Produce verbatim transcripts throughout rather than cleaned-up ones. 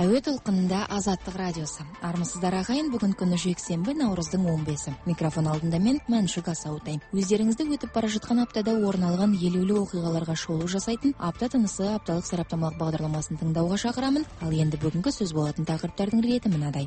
Әуе толқынында Азаттық радиосы. Армысыздар ағайын, бүгін күні жексенбі, наурыздың он бесі. Микрофон алдында мен Мәншүк Асаутай. Өздеріңізді өтіп бара жатқан аптада орын алған елеулі оқиғаларға шолу жасайтын апта тынысы апталық сараптамалық бағдарламасын тыңдауға шақырамын. Ал енді бүгінгі сөз болатын тақырыптардың реті мынадай.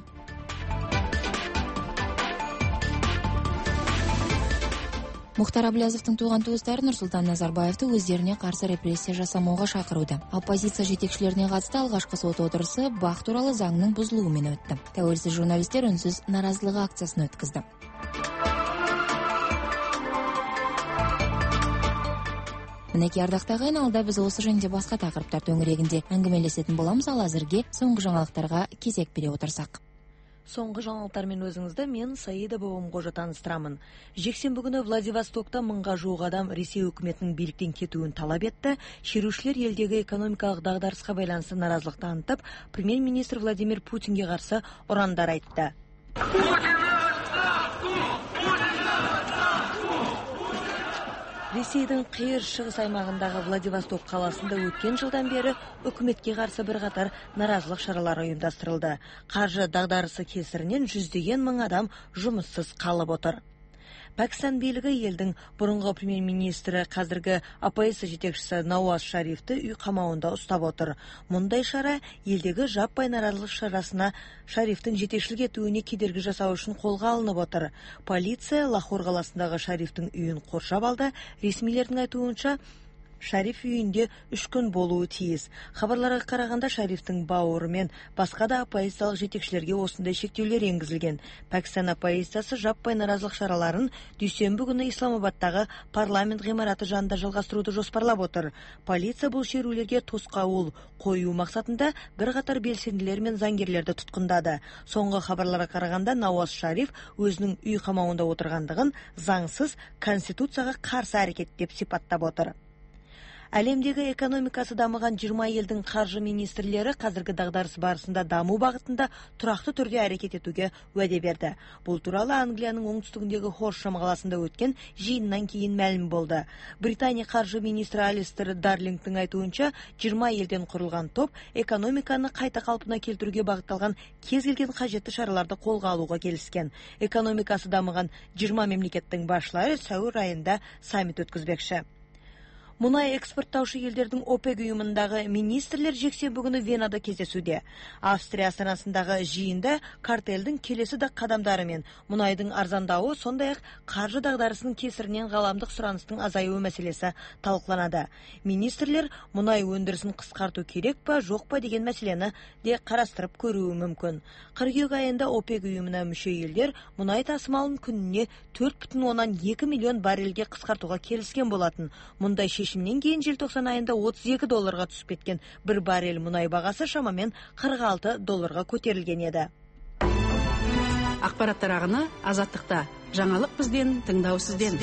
Мұхтар Әблязовтың туған туыстары Нұрсұлтан Назарбаевты өздеріне қарсы репрессия жасамауға шақыруда. Оппозиция жетекшілеріне қатысты алғашқы сот отырысы бақ туралы заңның бұзылуымен өтті. Тәуелсіз журналистер үнсіз наразылық акциясын өткізді. Мінеки ардақтағайын, алда біз осы және басқа тақырыптар төңірегінде әңгімелесетін боламыз, ал әзірге соңғы жаңалықтарға кезек бере отырсақ. Соңғы жаңалықтармен өзіңізді мен Саида Бауымқожа таныстырамын. Жексенбі күні Владивостокта мыңға жуық адам Ресей үкіметінің биліктен кетуін талап етті. Шерушілер елдегі экономикалық дағдарысқа байланысты наразылық танытып, премьер-министр Владимир Путинге қарсы ұрандар айтты. Ресейдің қиыр шығыс аймағындағы Владивосток қаласында өткен жылдан бері үкіметке қарсы бірқатар наразылық шаралары ұйымдастырылды. Қаржы дағдарысы кесірінен жүздеген мың адам жұмыссыз қалып отыр. Пәкістан билігі елдің бұрынғы премьер-министрі, қазіргі оппозиция жетекшісі Науаз Шарифті үй қамауында ұстап отыр. Мұндай шара елдегі жаппай наразылық шарасына Шарифтің жетекшілік етуіне кедергі жасау үшін қолға алынып отыр. Полиция Лахор қаласындағы Шарифтің үйін қоршап алды. Ресмилердің айтуынша, Шариф үйінде үш күн болуы тиіс. Хабарларға қарағанда Шарифтің бауыры мен басқа да оппозициялық жетекшілерге осындай шектеулер енгізілген. Пәкістан оппозициясы жаппай наразылық шараларын дүйсенбі күні Исламабадтағы парламент ғимараты жанында жалғастыруды жоспарлап отыр. Полиция бұл шерулерге тосқауыл қою мақсатында бірқатар белсенділер мен заңгерлерді тұтқындады. Соңғы хабарларға қарағанда Науаз Шариф өзінің үй қамауында отырғандығын заңсыз, конституцияға қарсы әрекет деп сипаттап отыр. Әлемдегі экономикасы дамыған жиырма елдің қаржы министрлері қазіргі дағдарыс барысында даму бағытында тұрақты түрде әрекет етуге уәде берді. Бұл туралы Англияның оңтүстігіндегі Хоршам қаласында өткен жиыннан кейін мәлім болды. Британия қаржы министрі Алистер Дарлингтің айтуынша, жиырма елден құрылған топ экономиканы қайта қалпына келтіруге бағытталған кез келген қажетті шараларды қолға алуға келіскен. Экономикасы дамыған жиырма мемлекеттің басшылары сәуір айында саммит өткізбекші. Мұнай экспорттаушы елдердің ОПЕК ұйымындағы министрлер жексенбі күні Венада кездесуде. Австрия астанасындағы жиында картельдің келесі де қадамдары мен мұнайдың арзандауы, сондай-ақ қаржы дағдарысының кесірінен ғаламдық сұраныстың азаюы мәселесі талқыланады. Министрлер мұнай өндірісін қысқарту керек па, жоқ па деген мәселені де қарастырып көруі мүмкін. Қыркүйек айында ОПЕК ұйымына мүше елдер мұнай тасымалын күніне төрт бүтін оннан екі миллион баррельге қысқартуға келіскен болатын. Мұндай шешімнен кейін желтоқсан айында отыз екі долларға түсіп кеткен бір баррель мұнай бағасы шамамен қырық алты долларға көтерілген еді. Ақпараттар ағыны Азаттықта. Жаңалық бізбен, тыңдау сізден.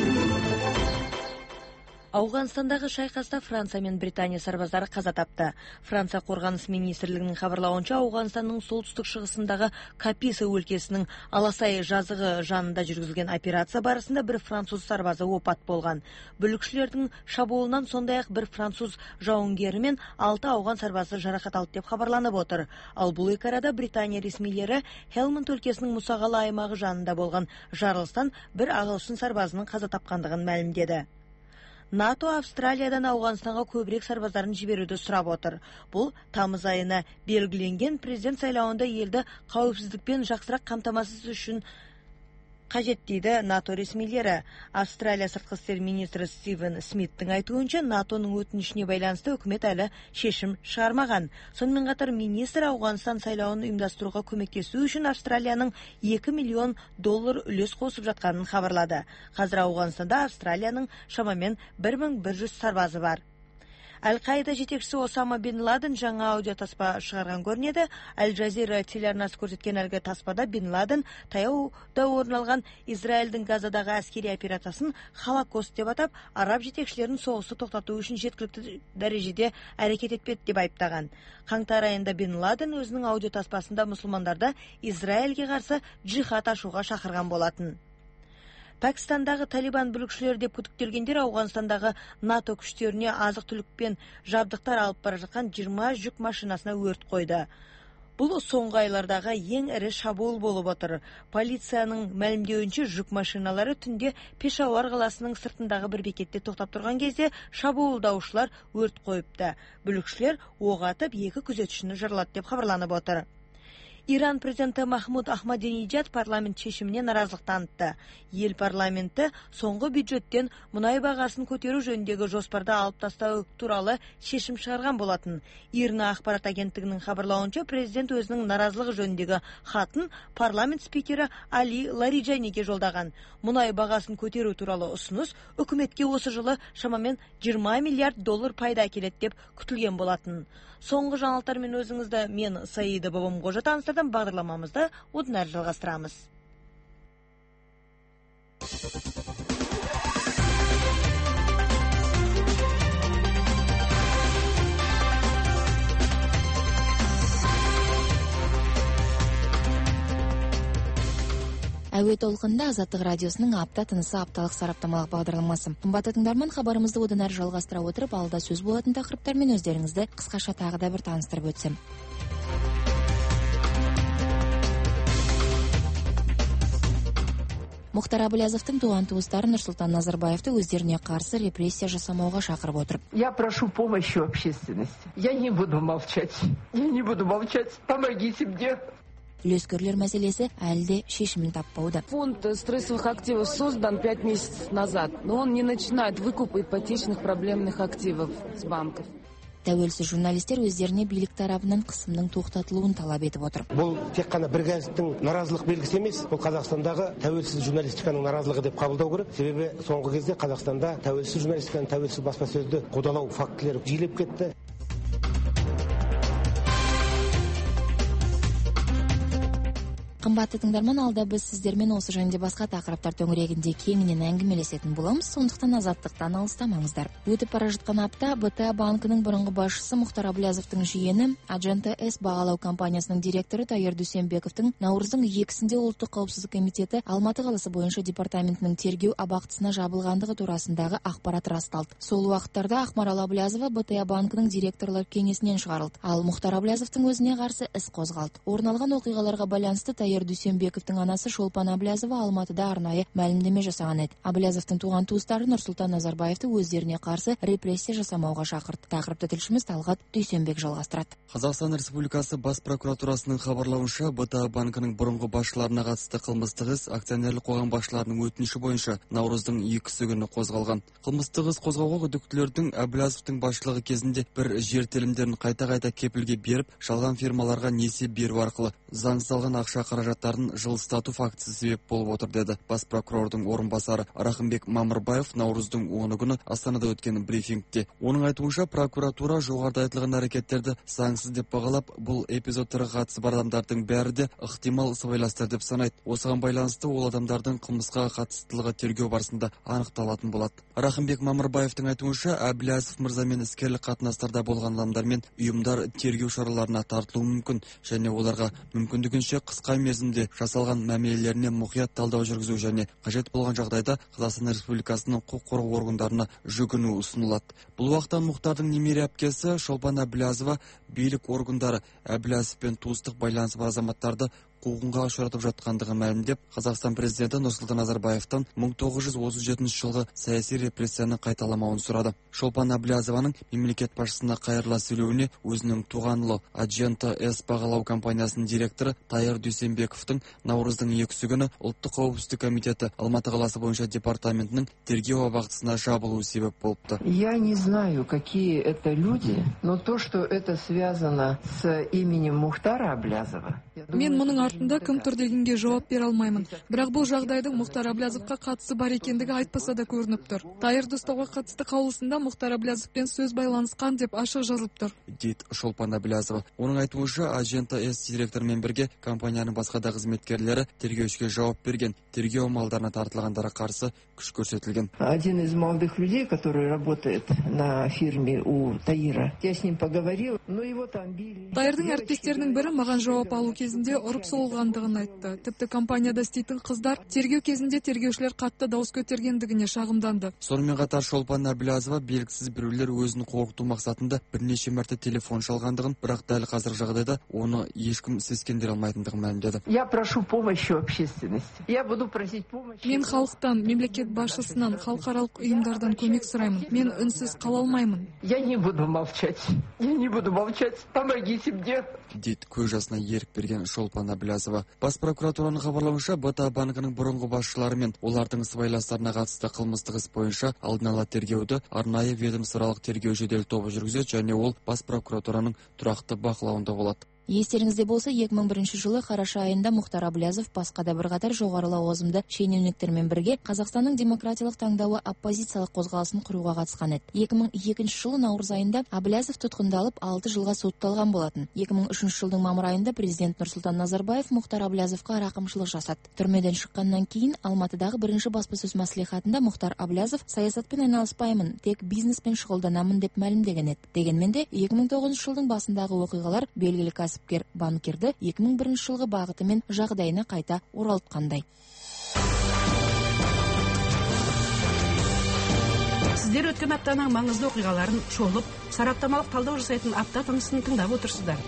Ауғанстандағы шайқаста Франция мен Британия сарбаздары қаза тапты. Франция қорғаныс министрлігінің хабарлауынша, Ауғанстанның солтүстік шығысындағы Каписа өлкесінің Аласай жазығы жанында жүргізілген операция барысында бір француз сарбазы опат болған. Бүлікшілердің шабуылынан сондай-ақ бір француз жауынгері мен алты ауған сарбазы жарақат алды деп хабарланып отыр. Ал бұл екі арада Британия ресмилері Хелмонд өлкесінің Мұсағалы аймағы жанында болған жарылыстан бір ағылшын сарбазының қаза тапқандығын мәлімдеді. НАТО Австралиядан Ауғанстанға көбірек сарбаздарын жіберуді сұрап отыр. Бұл тамыз айына белгіленген президент сайлауында елді қауіпсіздікпен жақсырақ қамтамасыз үшін қажет дейді НАТО ресмилері. Австралия сыртқы істер министрі Стивен Смиттің айтуынша, НАТОның өтінішіне байланысты үкімет әлі шешім шығармаған. Сонымен қатар министр Ауғанстан сайлауын ұйымдастыруға көмектесу үшін Австралияның екі миллион доллар үлес қосып жатқанын хабарлады. Қазір Ауғанстанда Австралияның шамамен бір мың бір жүз сарбазы бар. Әл-Қаида жетекшісі Осама бин Ладен жаңа аудиотаспа шығарған көрінеді. Аль-Джазира телеарнасы көрсеткен әлгі таспада бин Ладен таяуда орын алған Израильдің Газадағы әскери операциясын Холокост деп атап, араб жетекшілерін соғысты тоқтату үшін жеткілікті дәрежеде әрекет етпеді деп айыптаған. Қаңтар айында бин Ладен өзінің аудиотаспасында мұсылмандарды Израильге қарсы джихад ашуға шақырған болатын. Пәкістандағы талибан бүлікшілері деп күдіктелгендер Ауғанстандағы НАТО күштеріне азық-түлік пен жабдықтар алып бара жатқан жиырма жүк машинасына өрт қойды. Бұл соңғы айлардағы ең ірі шабуыл болып отыр. Полицияның мәлімдеуінше жүк машиналары түнде Пешауар қаласының сыртындағы бір бекетте тоқтап тұрған кезде шабуылдаушылар өрт қойыпты. Бүлікшілер оқ атып, екі күзетшіні жаралады деп хабарланып отыр. Иран президенті Махмуд Ахмадинеджад парламент шешіміне наразылық танытты. Ел парламенті соңғы бюджеттен мұнай бағасын көтеру жөніндегі жоспарды алып тастау туралы шешім шығарған болатын. Ирна ақпарат агенттігінің хабарлауынша президент өзінің наразылығы жөніндегі хатын парламент спикері Али Лариджаниге жолдаған. Мұнай бағасын көтеру туралы ұсыныс үкіметке осы жылы шамамен жиырма миллиард доллар пайда әкеледі деп күтілген болатын. Соңғы жаңалықтармен өзіңізді мен Саида Бабамқожа таныстырдым. Бағдарламамызды одан әрі жалғастырамыз. Әуе толқында Азаттық радиосының апта тынысы апталық сараптамалық бағдарламасы. Қымбатты тыңдарман, хабарымызды одан әрі жалғастыра отырып, алда сөз болатын тақырыптармен өздеріңізді қысқаша тағы да бір таныстырып өтсем. Мұхтар Әблязовтың туған туыстары Нұрсұлтан Назарбаевты өздеріне қарсы репрессия жасамауға шақырып отыр. Я прошу помощи общественности. Я не буду молчать. Я не буду молчать. Помогите мне. Үлескерлер мәселесі әлде шешімін таппауда. Фонд стрессовых активов создан пять месяцев назад, но он не начинает выкуп ипотечных проблемных активов с банков. Тәуелсіз журналистер өздеріне билік тарапынан қысымның тоқтатылуын талап етіп отыр. Бұл тек қана бір газеттің наразылық белгісі емес, бұл Қазақстандағы тәуелсіз журналистиканың наразылығы деп қабылдау керек. Себебі соңғы кезде Қазақстанда тәуелсіз журналистиканың, тәуелсіз баспасөзді қудалау фактілері жиілеп кетті. Қымбатты тыңдарман, алда біз сіздермен осы және басқа тақырыптар төңірегінде кеңінен әңгімелесетін боламыз, сондықтан азаттықтан алыстамаңыздар. Өтіп бара жатқан апта бэ тэ а банкінің бұрынғы басшысы Мұхтар Әблязовтың жиені, Agenta S бағалау компаниясының директоры Тайыр Дүйсенбековтың наурыздың екісінде ұлттық қауіпсіздік комитеті Алматы қаласы бойынша департаментінің тергеу абақтысына жабылғандығы турасындағы ақпарат расталды. Сол уақыттарда Ақмарал Әблязова бэ тэ а банкінің директорлар кеңесінен шығарылды, ал Мұхтар Әблязовтың өзіне қарсы іс қозғалды. Орын алған оқиғаларға байланысты Тайыр Дүйсенбековтың анасы Шолпан Әблязова Алматыда арнайы мәлімдеме жасаған еді. Әблязовтың туған туыстары Нұрсұлтан Назарбаевты өздеріне қарсы репрессия жасамауға шақырды. Тақырыпты тілшіміз Талғат Дүйсенбек жалғастырады. Қазақстан Республикасы бас прокуратурасының хабарлауынша, бэ тэ а банкінің бұрынғы басшыларына қатысты қылмыстық іс акционерлік қоғам басшыларының өтініші бойынша наурыздың екісі күні қозғалған. Қылмыстық іс қозғауға күдіктілердің Әблязовтың басшылығы кезінде бір жер телімдерін қайта-қайта кепілге беріп, жалған фирмаларға несие беру арқылы заңсыз ақша қаражаттарын жылыстату фактісі себеп болып отыр, деді бас прокурордың орынбасары Рахымбек Мамырбаев наурыздың оны күні Астанада өткен брифингте. Оның айтуынша, прокуратура жоғарыда айтылған әрекеттерді заңсыз деп бағалап, бұл эпизодтарға қатысы бар адамдардың бәрі де ықтимал сыбайластар деп санайды. Осыған байланысты ол адамдардың қылмысқа қатыстылығы тергеу барысында анықталатын болады. Рахымбек Мамырбаевтың айтуынша, Әблязов мырзамен іскерлік қатынастарда болған адамдар мен ұйымдар тергеу шараларына тартылуы мүмкін, және оларға мүмкіндігінше қысқа мерзімде жасалған мәмілелеріне мұқият талдау жүргізу және қажет болған жағдайда Қазақстан Республикасының құқық қорғау органдарына жүгіну ұсынылады. Бұл уақытта Мұхтардың немере әпкесі Шолпан Әблязова билік органдары Әблязовпен туыстық байланысы бар азаматтарды қуғынға ұшыратып жатқандығы мәлімдеп, Қазақстан президенті Нұрсұлтан Назарбаевтан мың тоғыз жүз отыз жетінші жылғы саяси репрессияны қайталамауын сұрады. Шолпан Әблязованың мемлекет басшысына қайырыла сөйлеуіне өзінің туған ұлы Agenta S бағалау компаниясының директоры Тайыр Дүйсенбековтың наурыздың екісі күні ұлттық қауіпсіздік комитеті Алматы қаласы бойынша департаментінің тергеу абақтысына жабылуы себеп болыпты. Я не знаю, какие это люди, но то, что это связано с именем Мухтара Әблязова. Мен мұның артында кім тұр дегенге жауап бере алмаймын. Бірақ бұл жағдайдың Мұхтар Әблязовқа қатысы бар екендігі айтпаса да көрініп тұр. Тайырды ұстауға қатысты қаулысында Мұхтар Әблязовпен сөз байланысқан деп ашық жазылып тұр, дейді Шолпан Әблязова. Оның айтуынша, Agenta S директорымен бірге компанияның басқа да қызметкерлері тергеушіге жауап берген, тергеу амалдарына тартылғандарға қарсы күш көрсетілген. Один из молодых людей, который работает на фирме у Таира, я с ним поговорил, но его там били. Тайырдың әріптестерінің бірі маған жауап алу кезінде ұрып болғандығын айтты. Тіпті компанияда істейтін қыздар тергеу кезінде тергеушілер қатты дауыс көтергендігіне шағымданды. Сонымен қатар Шолпан Әбіләзова белгісіз біреулер өзін қорқыту мақсатында бірнеше мәрте телефон шалғандығын, бірақ дәл қазіргі жағдайда оны ешкім сескендіре алмайтындығын мәлімдеді. Я прошу помощи общественности. Я буду просить помощи. Мен халықтан, мемлекет басшысынан, халықаралық ұйымдардан көмек сұраймын. Мен үнсіз қала алмаймын. Я не буду молчать. Я не буду молчать. Помогите мне. Дейді көз жасына ерік берген Шолпан Әбіләзова. Бас прокуратураның хабарлауынша, БТА банкінің бұрынғы басшылары мен олардың сыбайластарына қатысты қылмыстық іс бойынша алдын ала тергеуді арнайы ведомстволық тергеу жедел тобы жүргізеді, және ол бас прокуратураның тұрақты бақылауында болады. Естеріңізде болса, екі мың бірінші жылы қараша айында Мұхтар Әбіләзов басқа да бірқатар жоғары лауазымды шенеуніктермен бірге Қазақстанның демократиялық таңдауы оппозициялық қозғалысын құруға қатысқан еді. екі мың екінші жылы наурыз айында Әбіләзов тұтқындалып алты жылға сотталған болатын. екі мың үшінші жылдың мамыр айында президент Нұрсұлтан Назарбаев Мұхтар Әбіләзовқа рақымшылық жасады. Түрмеден шыққаннан кейін Алматыдағы бірінші баспасөз мәслихатында Мұхтар Әбіләзов саясатпен айналыспаймын, тек бизнеспен шұғылданамын деп мәлімдеген еді. Дегенмен де екі мың тоғызыншы жылдың басындағы оқиғалар белгілі кәсіпкер банкирді екі мың бірінші жылғы бағыты мен жағдайына қайта оралтқандай. Сіздер өткен аптаның маңызды оқиғаларын шолып, сараптамалық талдау жасайтын апта тынысын тыңдап отырсыздар.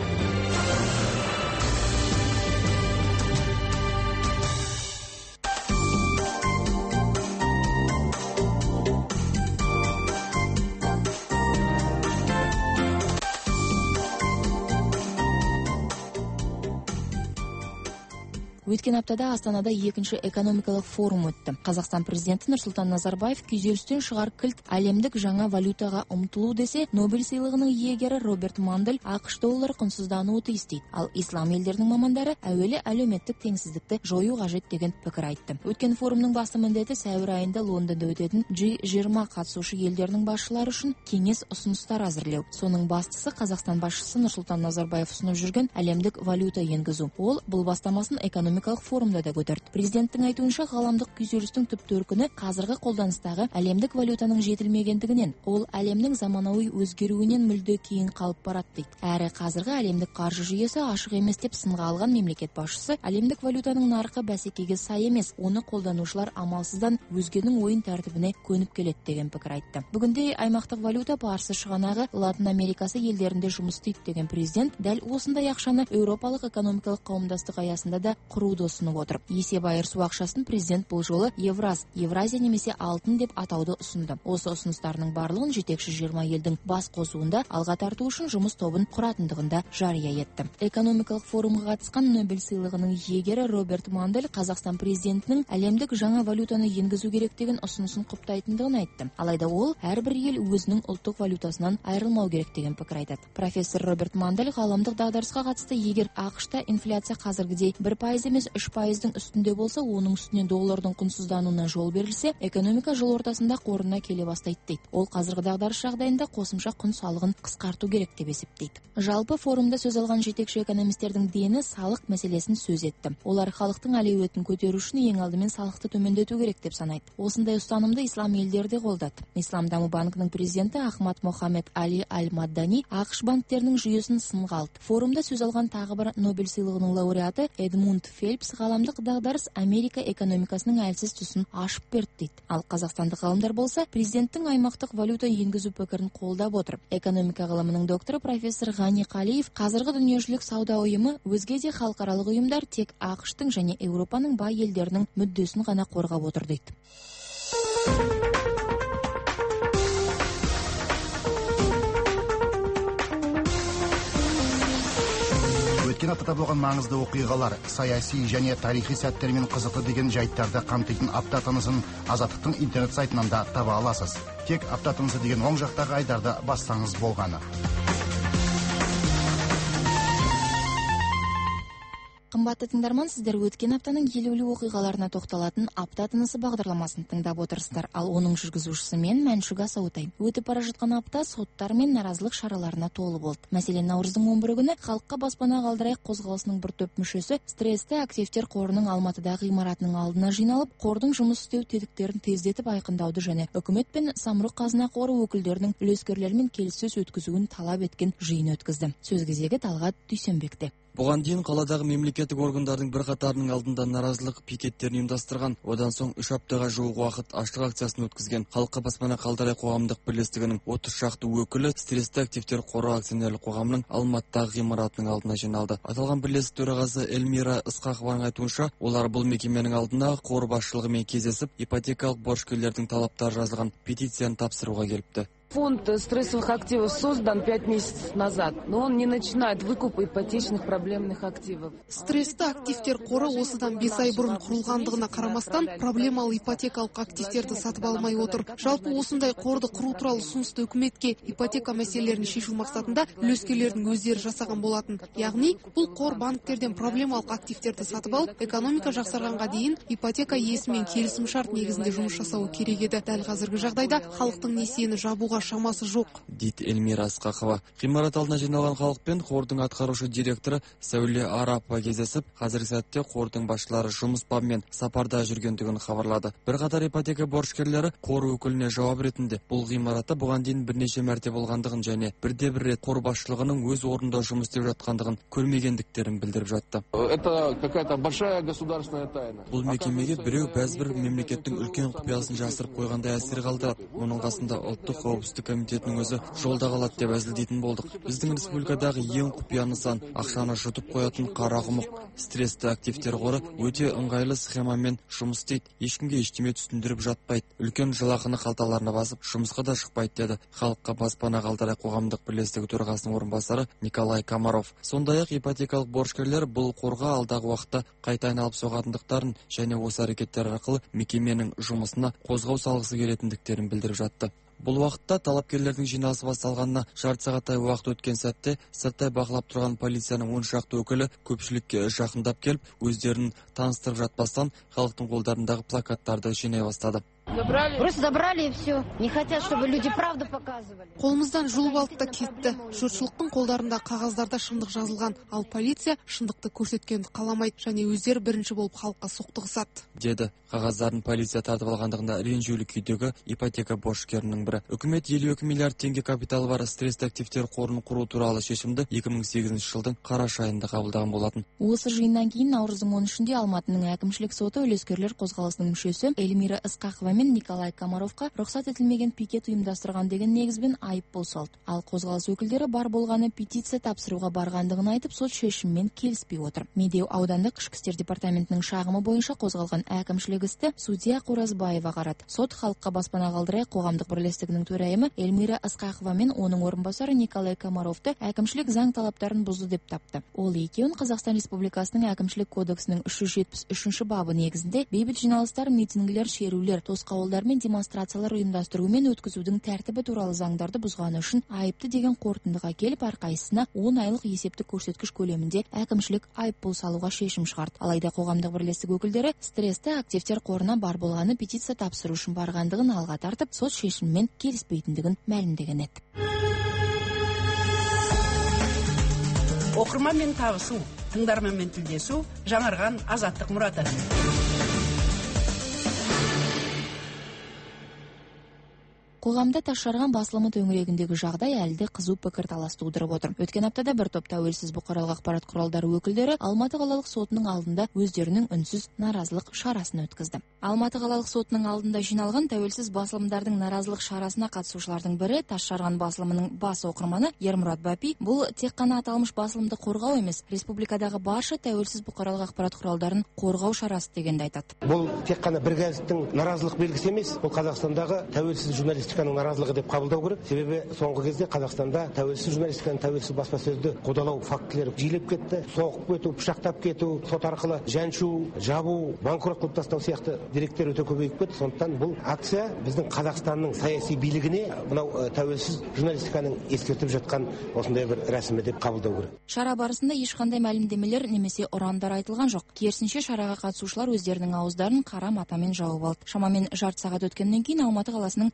Өткен аптада Астанада екінші экономикалық форум өтті. Қазақстан президенті Нұрсұлтан Назарбаев күйзелістен шығар кілт әлемдік жаңа валютаға ұмтылу десе, Нобель сыйлығының иегері Роберт Мандель ақш доллары құнсыздануы тиіс дейді. Ал ислам елдерінің мамандары әуелі әлеуметтік теңсіздікті жою қажет деген пікір айтты. Өткен форумның басты міндеті сәуір айында Лондонда өтетін джи жиырма қатысушы елдерінің басшылары үшін кеңес ұсыныстар әзірлеу. Соның бастысы Қазақстан басшысы Нұрсұлтан Назарбаев ұсынып жүрген әлемдік валюта енгізу. Ол бұл бастамасын экономикалық форумда да көтерді. Президенттің айтуынша, ғаламдық күйзелістің түп төркіні қазіргі қолданыстағы әлемдік валютаның жетілмегендігінен, ол әлемнің заманауи өзгеруінен мүлде кейін қалып барады дейді. Әрі қазіргі әлемдік қаржы жүйесі ашық емес деп сынға алған мемлекет басшысы, әлемдік валютаның нарқы бәсекеге сай емес, оны қолданушылар амалсыздан өзгенің ойын тәртібіне көніп келеді деген пікір айтты. Бүгінде аймақтық валюта парсы шығанағы Латын Америкасы елдерінде жұмыс істейді деген президент дәл осындай ақшаны Еуропалық экономикалық қауымдастық аясында да құруды ұсынып отыр. Есеп айырысу ақшасын президент бұл жолы Евраз, Евразия немесе алтын деп атауды ұсынды. Осы ұсыныстарының барлығын жетекші жиырма елдің бас қосуында алға тарту үшін жұмыс тобын құратындығында жария етті. Экономикалық форумға қатысқан Нобель сыйлығының иегері Роберт Мандель Қазақстан президентінің әлемдік жаңа валютаны енгізу керек деген ұсынысын құптайтындығын айтты. Алайда ол әрбір ел өзінің ұлттық валютасынан айырылмау керек деген пікір айтады. Профессор Роберт Мандель ғаламдық дағдарысқа қатысты, егер ақш-та инфляция қазіргідей бір пайыз емес үш пайыздың үстінде болса, оның үстіне доллардың құнсыздануына жол берілсе, экономика жыл ортасында қорына келе бастайды дейді. Ол қазіргі дағдарыс жағдайында қосымша құн салығын қысқарту керек деп есептейді. Жалпы форумда сөз алған жетекші экономистердің дені салық мәселесін сөз етті. Олар халықтың әлеуетін көтеру үшін ең алдымен салықты төмендету керек деп санайды. Осындай ұстанымды ислам елдері де қолдады. Ислам даму банкінің президенті Ахмад Мохаммед Али Аль-Маддани ақш банктерінің жүйесін сынға алды. Форумда сөз алған тағы бір Нобель сыйлығының лауреаты Эдмунд Фелпс ғаламдық дағдарыс Америка экономикасының әлсіз тұсын ашып берді дейді. Ал қазақстандық ғалымдар болса, президенттің аймақтық валюта енгізу пікірін қолдап отыр. Экономика ғылымының докторы профессор Ғани Қалиев, қазіргі дүниежүзілік сауда ұйымы, өзге де халықаралық ұйымдар тек ақш-тың және Еуропаның бай елдерінің мүддесін ғана қорғап отыр дейді. Өткен аптада болған маңызды оқиғалар, саяси және тарихи сәттермен қызықты деген жайттарды қамтитын апта тынысын Азаттықтың интернет сайтынан да таба аласыз. Тек апта тынысы деген оң жақтағы айдарды бассаңыз болғаны. Қымбатты тыңдарман, сіздер өткен аптаның елеулі оқиғаларына тоқталатын апта тынысы бағдарламасын тыңдап отырсыздар. Ал оның жүргізушісі мен Мәншүк Асаутай. Өтіп бара жатқан апта соттар мен наразылық шараларына толы болды. Мәселен, наурыздың он бірі күні халыққа баспана қалдырайық қозғалысының бір топ мүшесі стрессті активтер қорының Алматыдағы ғимаратының алдына жиналып, қордың жұмыс істеу тетіктерін тездетіп айқындауды және үкімет пен самұрық қазына қоры өкілдерінің үлескерлермен келіссөз өткізуін талап еткен жиын өткізді. Сөз кезегі Талғат Дүйсенбекте. Бұған дейін қаладағы мемлекеттік органдардың бір қатарының алдында наразылық пикеттерін ұйымдастырған, одан соң үш аптаға жуық уақыт аштық акциясын өткізген Халыққа баспана қалдырай қоғамдық бірлестігінің отыз шақты өкілі стрессті активтер қоры акционерлік қоғамының Алматыдағы ғимаратының алдына жиналды. Аталған бірлестік төрағасы Эльмира Ысқақованың айтуынша, олар бұл мекеменің алдына қор басшылығымен кездесіп, ипотекалық борышкерлердің талаптары жазылған петицияны тапсыруға келіпті. Фонд стрессовых активов создан пять месяцев назад, но он не начинает выкуп ипотечных проблемных активов. Стрессті активтер қоры осыдан бес ай бұрын құрылғандығына қарамастан, проблемалы ипотекалық активтерді сатып алмай отыр. Жалпы осындай қорды құру туралы ұсынысты үкіметке ипотека мәселелерін шешу мақсатында үлескерлердің өздері жасаған болатын. Яғни, бұл қор банктерден проблемалық активтерді сатып алып, экономика жақсарғанға дейін ипотека иесімен келісім шарт негізінде жұмыс жасауы керек еді. Дәл қазіргі жағдайда халықтың несиені жабуға шамасы жоқ, дейді Эльмира Ысқақова. Ғимарат алдына жиналған халықпен қордың атқарушы директоры Сәуле Арапова кездесіп, қазіргі сәтте қордың басшылары жұмыс бабымен сапарда жүргендігін хабарлады. Бірқатар ипотека борышкерлері қор өкіліне жауап ретінде бұл ғимаратта бұған дейін бірнеше мәрте болғандығын және бірде-бір рет қор басшылығының өз орнында жұмыс істеп жатқандығын көрмегендіктерін білдіріп жатты. Это какая-то большая государственная тайна. Бұл мекемеге біреу бәзбір мемлекеттің үлкен құпиясын жасырып қойғандай әсер қалдырады. Оның қасында ұлттық қауіпсіздік комитетінің өзі жолда қалады деп әзілдейтін болдық. Біздің республикадағы ең құпия нысан, ақшаны жұтып қоятын қара құмық. Стрессті активтер қоры өте ыңғайлы схемамен жұмыс істейді. Ешкімге ештеме түсіндіріп жатпайды. Үлкен жалақыны қалталарына басып, жұмысқа да шықпайды деді Халыққа баспана қалдырай қоғамдық бірлестігі төрағасының орынбасары Николай Комаров. Сондай-ақ ипотекалық борышкерлер бұл қорға алдағы уақытта қайта айналып соғатындықтарын және осы әрекеттер арқылы мекеменің жұмысына қозғау салғысы келетіндіктерін білдіріп жатты. Бұл уақытта талапкерлердің жиналысы басталғанына жарты сағаттай уақыт өткен сәтте сырттай бақылап тұрған полицияның он шақты өкілі көпшілікке жақындап келіп, өздерін таныстырып жатпастан халықтың қолдарындағы плакаттарды жинай бастады. Просто забрали и все. Не хотят, чтобы люди правду показывали. Қолымыздан жұлып алып та кетті. Жұртшылықтың қолдарында қағаздарда шындық жазылған, ал полиция шындықты көрсеткенді қаламайды және өздері бірінші болып халыққа соқтығысады, деді қағаздарын полиция тартып алғандығында ренжулі күйдегі ипотека борышкерінің бірі. Үкімет елу екі миллиард теңге капиталы бар стрессті активтер қорын құру туралы шешімді екі мың сегізінші жылдың қараша айында қабылдаған болатын. Осы жиыннан кейін наурыздың он үшінде Алматының әкімшілік соты үлескерлер қозғалысының мүшесі Эльмира Ысқақова мен Николай Комаровқа рұқсат етілмеген пикет ұйымдастырған деген негізбен айыппұл салды. Ал қозғалыс өкілдері бар болғаны петиция тапсыруға барғандығын айтып, сот шешімімен келіспей отыр. Медеу аудандық ішкі істер департаментінің шағымы бойынша қозғалған әкімшілік істі судья Қоразбаева қарады. Сот Халыққа баспана қалдырай қоғамдық бірлестігінің төрайымы Эльмира Ысқақова мен оның орынбасары Николай Комаровты әкімшілік заң талаптарын бұзды деп тапты. Ол екеуін Қазақстан Республикасының әкімшілік кодексінің үш жүз жетпіс үшінші бабы негізінде бейбіт жиналыстар, митингілер, шерулер, тосқауылдар мен демонстрациялар ұйымдастыру мен өткізудің тәртібі туралы заңдарды бұзғаны үшін айыпты деген қорытындыға келіп, әрқайсысына он айлық есептік көрсеткіш көлемінде әкімшілік айыппұл салуға шешім шығарды. Алайда қоғамдық бірлестік өкілдері стрессті активтер қорына бар болғаны петиция тапсыру үшін барғандығын алға тартып, сот шешімімен келіспейтіндігін мәлімдеген еді. Оқырманмен табысу, тыңдарманмен тілдесу, жаңарған азаттық мұраты. Қоғамда тасжарған басылымы төңірегіндегі жағдай әлде қызу пікірталас тудырып отыр. Өткен аптада бір топ тәуелсіз бұқаралық ақпарат құралдары өкілдері Алматы қалалық сотының алдында өздерінің үнсіз наразылық шарасын өткізді. Алматы қалалық сотының алдында жиналған тәуелсіз басылымдардың наразылық шарасына қатысушылардың бірі тасжарған басылымының бас оқырманы Ермұрат Бапи бұл тек қана аталмыш басылымды қорғау емес, республикадағы барша тәуелсіз бұқаралық ақпарат құралдарын қорғау шарасы дегенді айтады. Бұл тек қана бір газеттің наразылық белгісі емес, бұл Қазақстандағы тәуелсіз журналистиканың наразылығы деп қабылдау керек. Себебі соңғы кезде Қазақстанда тәуелсіз журналистиканың, тәуелсіз баспасөзді қудалау фактілері жиілеп кетті. Соғып кету, пышақтап кету, сот арқылы жаншу, жабу, банкрот қылып тастау сияқты деректер өте көбейіп кетті. Сондықтан бұл акция біздің Қазақстанның саяси билігіне мынау тәуелсіз журналистиканың ескертіп жатқан осындай бір рәсімі деп қабылдау керек. Шара барысында ешқандай мәлімдемелер немесе ұрандар айтылған жоқ. Керісінше шараға қатысушылар өздерінің ауыздарын қара матамен жауып алды. Шамамен жарты сағат өткеннен кейін Алматы қаласының Алмалы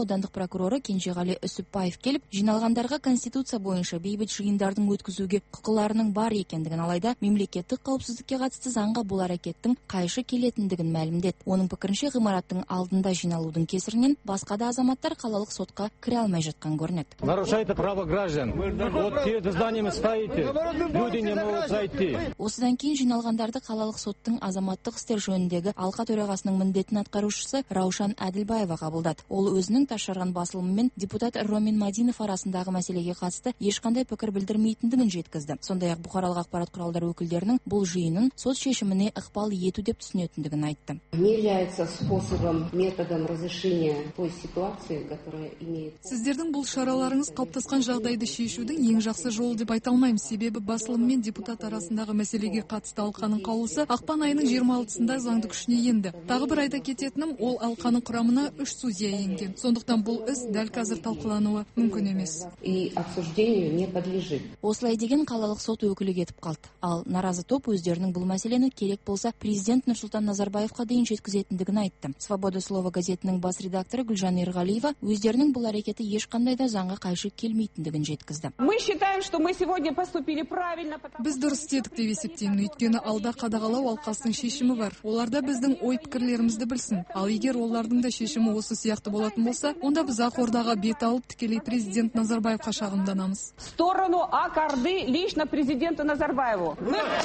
аудандық прокуроры Кенжеғали Үсіпбаев келіп, жиналғандарға конституция бойынша бейбіт жиындардың өткізуге құқыларының бар екендігін, алайда мемлекеттік қауіпсіздікке қатысты заңға бұл әрекеттің қайшы келетіндігін мәлімдеді. Оның пікірінше, ғимараттың алдында жиналудың кесірінен басқа да азаматтар қалалық сотқа кіре алмай жатқан көрінеді. Нарушаете право граждан. Вот перед зданием стоите, люди не могут зайти. Осыдан кейін жиналғандарды қалалық соттың азаматтық істер жөніндегі алқа төрағасының міндетін атқарушысы Раушан Әділбаева қабылдады. Ол өзінің Ташжарған басылымымен депутат Ромин Мадинов арасындағы мәселеге қатысты ешқандай пікір білдірмейтіндігін жеткізді. Сондай-ақ бұқаралық ақпарат құралдары өкілдерінің бұл жиынын сот шешіміне ықпал ету деп түсінетіндігін айтты. Не является способом, методом разрешения той ситуации, которая имеет. Сіздердің бұл шараларыңыз қалыптасқан жағдайды шешудің ең жақсы жолы деп айта алмаймын. Себебі басылым мен депутат арасындағы мәселеге қатысты алқаның қаулысы ақпан айының жиырма алтысында заңды күшіне енді. Тағы бір айта кететінім, ол алқаның құрамына үш судья енген. Сондықтан бұл іс дәл қазір талқылануы мүмкін емес. И обсуждению не подлежит. Осылай деген қалалық сот өкілі кетіп қалды. Ал наразы топ өздерінің бұл мәселені керек болса президент Нұрсұлтан Назарбаевқа дейін жеткізетіндігін айтты. Свобода слова газетінің бас редакторы Гүлжан Ерғалиева өздерінің бұл әрекеті ешқандай да заңға қайшы келмейтіндігін жеткізді. Мы считаем, что мы сегодня поступили правильно. Біз дұрыс істедік деп есептеймін, өйткені алда қадағалау алқасының шешімі бар. Оларда біздің ой пікірлерімізді білсін. Ал егер олардың да шешімі осы сияқты болатын болса, онда біз Ақордаға бет алып тікелей президент Назарбаевқа шағымданамыз. В сторону Ак-Орды лично президенту Назарбаеву.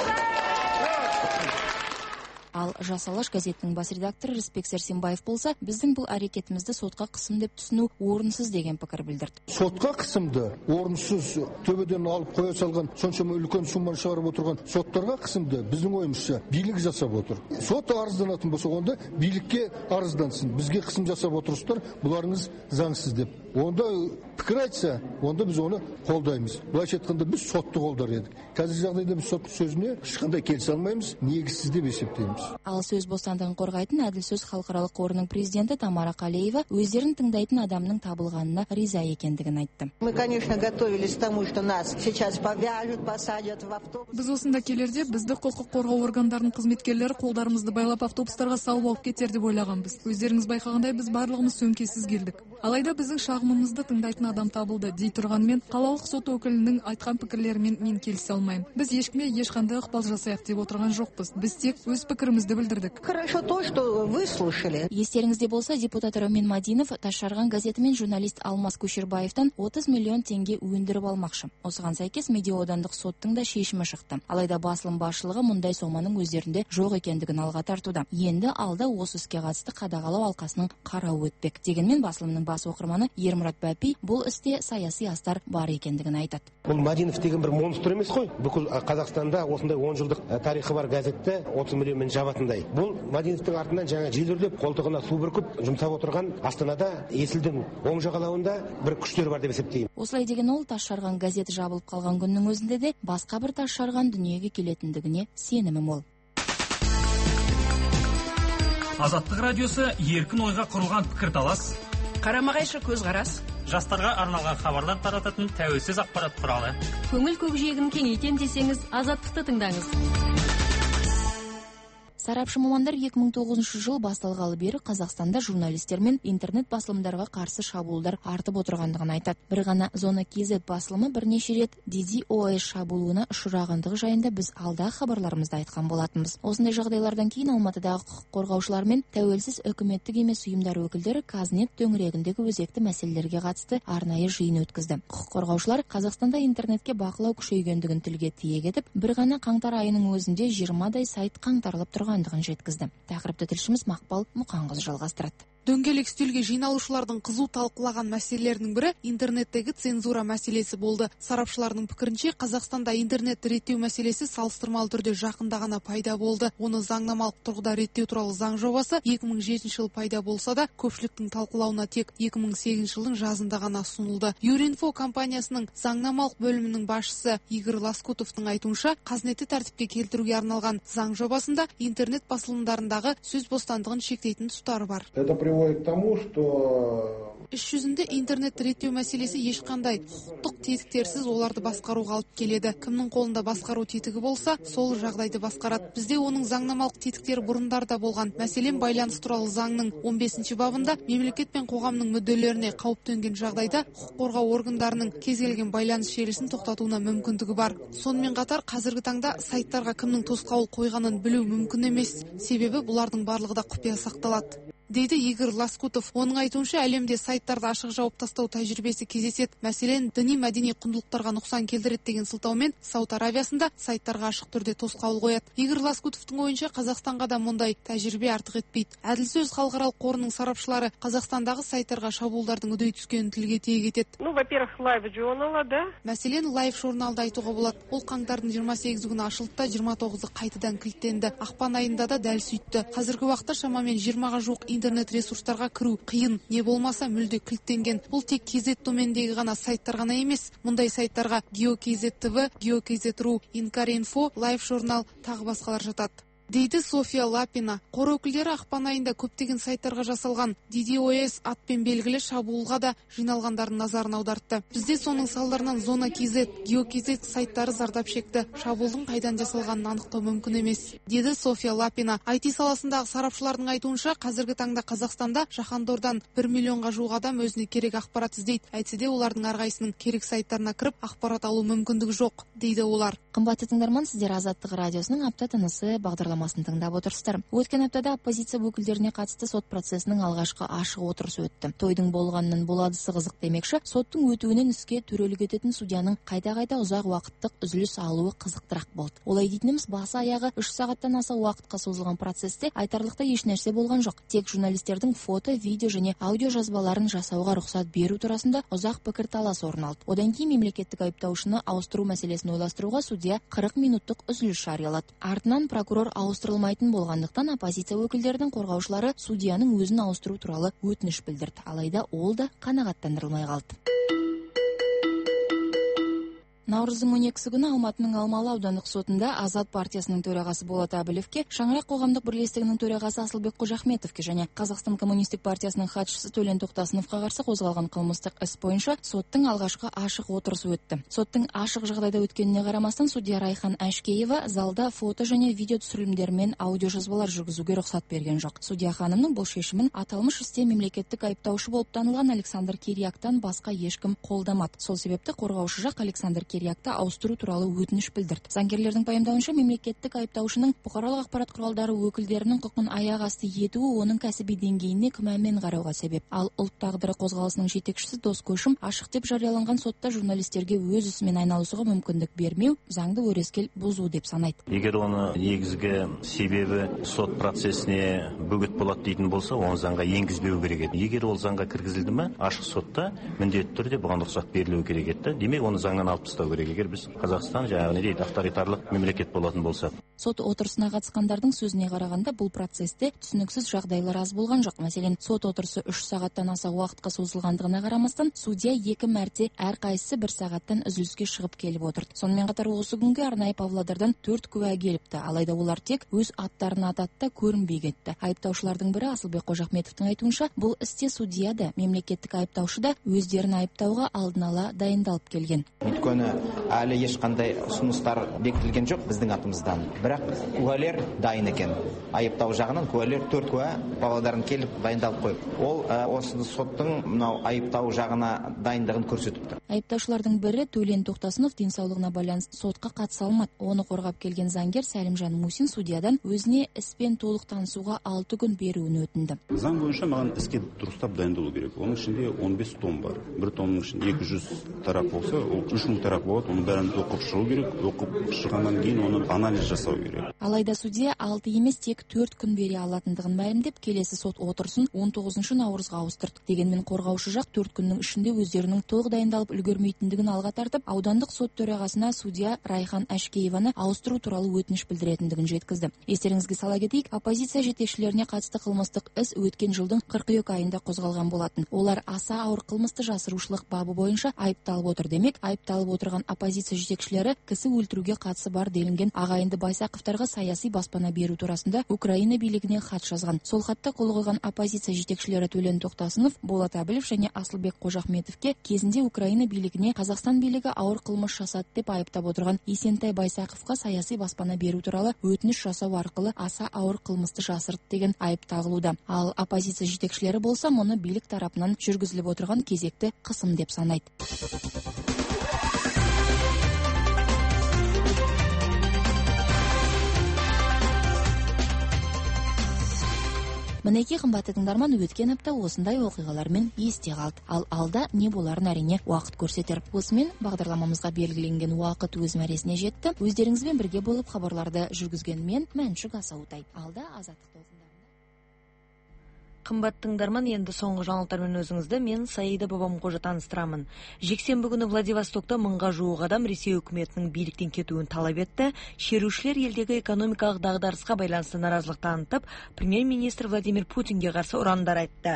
Ал Жас Алаш газетінің бас редакторы Рысбек Сәрсенбаев болса, біздің бұл әрекетімізді сотқа қысым деп түсіну орынсыз деген пікір білдірді. Сотқа қысымды орынсыз төбеден алып қоя салған, соншама үлкен сумманы шығарып отырған соттарға қысымды біздің ойымызша билік жасап отыр. Сот арызданатын болса, онда билікке арыздансын. Бізге қысым жасап отырсыздар, бұларыңыз заңсыз деп. Онда пікір айтса, онда біз оны қолдаймыз. Былайша айтқанда біз сотты қолдар едік. Қазір жағдайда біз соттың сөзіне ешқандай келісе алмаймыз, негізсіз деп есептейміз. Ал сөз бостандығын қорғайтын Әділ сөз халықаралық қорының президенті Тамара Қалеева өздерін тыңдайтын адамның табылғанына риза екендігін айтты. Мы, конечно, готовились к тому, что нас сейчас повяжут, посадят в автобус. Біз осында келерде бізді құқық қорғау органдарының қызметкерлері қолдарымызды байлап автобустарға салып алып кетер деп ойлағанбыз. Өздеріңіз байқағандай біз барлығымыз сөмкесіз келдік. Алайда біздің шағымымызды тыңдайтын адам табылды дей тұрғанмен, қалалық сот өкілінің айтқан пікірлерімен мен келісе алмаймын. Біз ешкімге ешқандай ықпал жасайық деп отырған жоқпыз. Біз тек өз пікірімізді білдірдік. Хорошо то, что вы слушали. Естеріңізде болса, депутат Ромин Мадинов Ташжарған газеті мен журналист Алмас Көшербаевтан отыз миллион теңге өндіріп алмақшы. Осыған сәйкес медиа аудандық соттың да шешімі шықты. Алайда басылым басшылығы мұндай соманың өздерінде жоқ екендігін алға тартуда. Енді алда осы іске қатысты қадағалау алқасының қарауы өтпек. Дегенмен басылымның бас оқырманы Ермұрат Бәпи бұл істе саяси астар бар екендігін айтады. Бұл Мадинов деген бір монстр емес қой. Бүкіл Қазақстанда осындай он жылдық тарихы бар газетті отыз миллионмен жабатындай. Бұл Мадиновтың артынан жаңа желдерлеп, қолтығына су бүркіп жұмсап отырған Астанада Есілдің оң жағалауында бір күштер бар деп есептеймін. Осылай деген ол Ташжарған газеті жабылып қалған күннің өзінде де басқа бір Ташжарған дүниеге келетіндігіне сенімі мол. Азаттық радиосы еркін ойға құрылған пікірталас, қарама-қайшы көзқарас, жастарға арналған хабарлар тарататын тәуелсіз ақпарат құралы. Көңіл көкжиегін кеңейтем десеңіз, Азаттықты тыңдаңыз. Сарапшы мамандар екі мың тоғызыншы жыл басталғалы бері Қазақстанда журналистер мен интернет басылымдарға қарсы шабуылдар артып отырғандығын айтады. Бір ғана Зона кз басылымы бірнеше рет ди ди о эс шабуылына ұшырағандығы жайында біз алда хабарларымызда айтқан болатынбыз. Осындай жағдайлардан кейін Алматыдағы құқық қорғаушылар мен тәуелсіз үкіметтік емес ұйымдар өкілдері Казнет төңірегіндегі өзекті мәселелерге қатысты арнайы жиын өткізді. Құқық қорғаушылар Қазақстанда интернетке бақылау күшейгендігін тілге тиек етіп, бір ғана қаңтар айының өзінде жиырмадай сайт қаңтарылып тұрғандығын жеткізді. Тақырыпты тілшіміз Мақпал Мұқанқызы жалғастырады. Дөңгелек үстелге жиналушылардың қызу талқылаған мәселелерінің бірі интернеттегі цензура мәселесі болды. Сарапшылардың пікірінше, Қазақстанда интернет реттеу мәселесі салыстырмалы түрде жақында ғана пайда болды. Оны заңнамалық тұрғыда реттеу туралы заң жобасы екі мың жетінші жылы пайда болса да, көпшіліктің талқылауына тек екі мың сегізінші жылдың жазында ғана ұсынылды. Юринфо компаниясының заңнамалық бөлімінің басшысы Игорь Лоскутовтың айтуынша, Қазнетті тәртіпке келтіруге арналған заң жобасында интернет басылымдарындағы сөз бостандығын шектейтін тұстары бар. К тому, что Іс жүзінде интернет реттеу мәселесі ешқандай құқықтық тетіктерсіз оларды басқаруға алып келеді. Кімнің қолында басқару тетігі болса, сол жағдайды басқарады. Бізде оның заңнамалық тетіктері бұрындарда болған. Мәселен, байланыс туралы заңның он бесінші бабында мемлекет пен қоғамның мүдделеріне қауіп төнген жағдайда құқық қорғау органдарының кез келген байланыс желісін тоқтатуына мүмкіндігі бар. Сонымен қатар, қазіргі таңда сайттарға кімнің тосқауыл қойғанын білу мүмкін емес. Себебі бұлардың барлығы да құпия сақталады, дейді Игорь Лоскутов. Оның айтуынша, әлемде сайттарды ашық жауып тастау тәжірибесі кездеседі. Мәселен, діни мәдени құндылықтарға нұқсан келтіреді деген сылтаумен Сауд Аравиясында сайттарға ашық түрде тосқауыл қояды. Игорь Лоскутовтың ойынша, Қазақстанға да мұндай тәжірибе артық етпейді. Әділ сөз халықаралық қорының сарапшылары Қазақстандағы сайттарға шабуылдардың үдей түскенін тілге тиек етеді. Ну, во-первых, Live Journal, да? Мәселен, Live журналды айтуға болады. Ол қаңтардың жиырма сегізі күні ашылды да жиырма тоғызы қайтадан кілттенді. Ақпан айында да дәл сөйтті. Қазіргі уақытта шамамен жиырмаға жуық интернет ресурстарға кіру қиын, не болмаса мүлде кілттенген. Бұл тек кей зет домендегі ғана сайттар ғана емес. Мұндай сайттарға GeoKZ ТВ, GeoKZ.ру, Инкар.Инфо, Live журнал тағы басқалар жатады, дейді София Лапина. Қор өкілдері ақпан айында көптеген сайттарға жасалған DDoS атпен белгілі шабуылға да жиналғандардың назарын аудартты. Бізде соның салдарынан Зона KZ, GeoKZ сайттары зардап шекті. Шабуылдың қайдан жасалғанын анықтау мүмкін емес, деді София Лапина. ай ти саласындағы сарапшылардың айтуынша, қазіргі таңда Қазақстанда жаһандордан бір миллионға жуық адам өзіне керек ақпарат іздейді. Әйтсе де олардың әрқайсының керек сайттарына кіріп ақпарат алу мүмкіндігі жоқ, дейді олар. Қымбатты тыңдарман, сіздер Азаттық радиосының апта тынысы бағдарламасын тыңдап отырсыздар. Өткен аптада оппозиция өкілдеріне қатысты сот процесінің алғашқы ашық отырысы өтті. Тойдың болғанының боладысы қызық демекші, соттың өтуінен іске төрелік ететін судьяның қайта-қайта ұзақ уақыттық үзіліс алуы қызықтырақ болды. Олай дейтініміз, басы аяғы үш сағаттан аса уақытқа созылған процесте айтарлықтай еш нәрсе болған жоқ. Тек журналистердің фото, видео және аудио жазбаларын жасауға рұқсат беру турасында ұзақ пікірталас орын алды. Одан кейін мемлекеттік айыптаушыны ауыстыру мәселесін ойластыруға судья қырық минуттық үзіліс жариялады. Артынан прокурор ауыстырылмайтын болғандықтан оппозиция өкілдерінің қорғаушылары судьяның өзін ауыстыру туралы өтініш білдірді. Алайда ол да қанағаттандырылмай қалды. Наурыздың он екісі күні Алматының Алмалы аудандық сотында Азат партиясының төрағасы Болат Әбілевке, Шаңырақ қоғамдық бірлестігінің төрағасы Асылбек Қожахметовке және Қазақстан коммунистік партиясының хатшысы Төлен Тоқтасыновқа қарсы қозғалған қылмыстық іс бойынша соттың алғашқы ашық отырысы өтті. Соттың ашық жағдайда өткеніне қарамастан судья Райхан Әшкеева залда фото және видео түсірілімдер мен аудио жазбалар жүргізуге рұқсат берген жоқ. Судья ханымның бұл шешімін аталмыш істе мемлекеттік айыптаушы болып танылған Александр Кирияктан басқа ешкім қолдамады. Сол себепті қорғаушы жақ Александр Кириякты ауыстыру туралы өтініш білдірді. Заңгерлердің пайымдауынша, мемлекеттік айыптаушының бұқаралық ақпарат құралдары өкілдерінің құқын аяқ асты етуі оның кәсіби деңгейіне күмәнмен қарауға себеп. Ал ұлт тағдыры қозғалысының жетекшісі Дос Көшім ашық деп жарияланған сотта журналистерге өз ісімен айналысуға мүмкіндік бермеу заңды өрескел бұзу деп санайды. Егер оны негізгі себебі сот процесіне бөгет болады дейтін болса, оны заңға енгізбеу керек еді. Егер ол заңға кіргізілді ме, ашық сотта міндетті түрде бұған рұқсат берілуі керек еді. Демек, оны заңнан алып тастау керек, егер біз Қазақстан жаңағы не дейді, авторитарлық мемлекет болатын болсақ. Сот отырысына қатысқандардың сөзіне қарағанда, бұл процесте түсініксіз жағдайлар аз болған жоқ. Мәселен, сот отырысы үш сағаттан аса уақытқа созылғандығына қарамастан, судья екі мәрте әрқайсысы бір сағаттан үзіліске шығып келіп отырды. Сонымен қатар осы күнге арнайы Павлодардан төрт куә келіпті. Алайда олар тек өз аттарын атады да көрінбей кетті. Айыптаушылардың бірі Асылбек Қожахметовтың айтуынша, бұл істе судья да, мемлекеттік айыптаушы да өздерін айыптауға алдын ала дайындалып келген. Өйткені әлі ешқандай ұсыныстар бекітілген жоқ біздің атымыздан. Бірақ куәлер дайын екен. Айыптау жағынан куәлер төрт куә Павлодарын келіп дайындалып қойып. Ол осы соттың мынау айыптау жағына дайындығын көрсетіп тұр. Айыптаушылардың бірі Төлен Тоқтасынов денсаулығына байланысты сотқа қатыса алмады. Оны қорғап келген заңгер Сәлімжан Мусин судьядан өзіне іспен толық танысуға алты күн беруін өтінді. Заң бойынша маған іске дұрыстап дайындалу керек. Оның ішінде он бес том бар. Бір томның ішінде екі жүз тарақ болса, ол үш мың тарақ болады. Оны бәрін оқып шығу керек. Оқып шыққаннан кейін оны анализ жасау керек. Алайда судья алты емес тек төрт күн бере алатындығын мәлімдеп, келесі сот отырысын он тоғызыншы наурызға ауыстырды. Дегенмен қорғаушы жақ төрт күннің ішінде өздерінің толық дайындалып үлгермейтіндігін алға тартып, аудандық сот төрағасына судья Райхан Әшкееваны ауыстыру туралы өтініш білдіретіндігін жеткізді. Естеріңізге сала кетейік, оппозиция жетекшілеріне қатысты қылмыстық іс өткен жылдың қыркүйек айында қозғалған болатын. Олар аса ауыр қылмысты жасырушылық бабы бойынша айыпталып отыр. Демек, айыпталып отырған отырган оппозиция жетекчилери кісі өлтүрүүгө катысы бар делинген агайынды Байсаковтарга саясий баспана берүү туурасында Украина бийлигине хат жазган. Сол хатта кол койгон оппозиция жетекчилери Төлөн Токтосунов, Болот Абилов жана Асылбек Кожахметовке кезинде Украина бийлигине Казакстан бийлиги ауыр кылмыш жасады деп айыптап отырган Эсентай Байсаковго саясий баспана берүү тууралуу өтүнүш жасоо аркылы аса ауыр кылмышты жасырды деген айып тагылууда. Ал оппозиция жетекчилери болсо муну бийлик тарапынан жүргүзүлүп отырган кезекти кысым деп санайт. Мінеки кымбатты тыңдарман, өткен апта осындай окуялармен есте калды. Ал алда не боларын әрине уақыт көрсетер. Осымен бағдарламамызға белгіленген уақыт өз мәресіне жетті. Өздеріңізбен бірге болып хабарларды жүргізген мен Мәншүк Асаутай. Алда азаттық толқындарында. Қымбатты тыңдарман, енді соңғы жаңалықтармен өзіңізді мен Саида Бабамқожа таныстырамын. Жексенбі күні Владивостокта мыңға жуық адам Ресей үкіметінің биліктен кетуін талап етті. Шерушілер елдегі экономикалық дағдарысқа байланысты наразылық танытып, премьер-министр Владимир Путинге қарсы ұрандар айтты.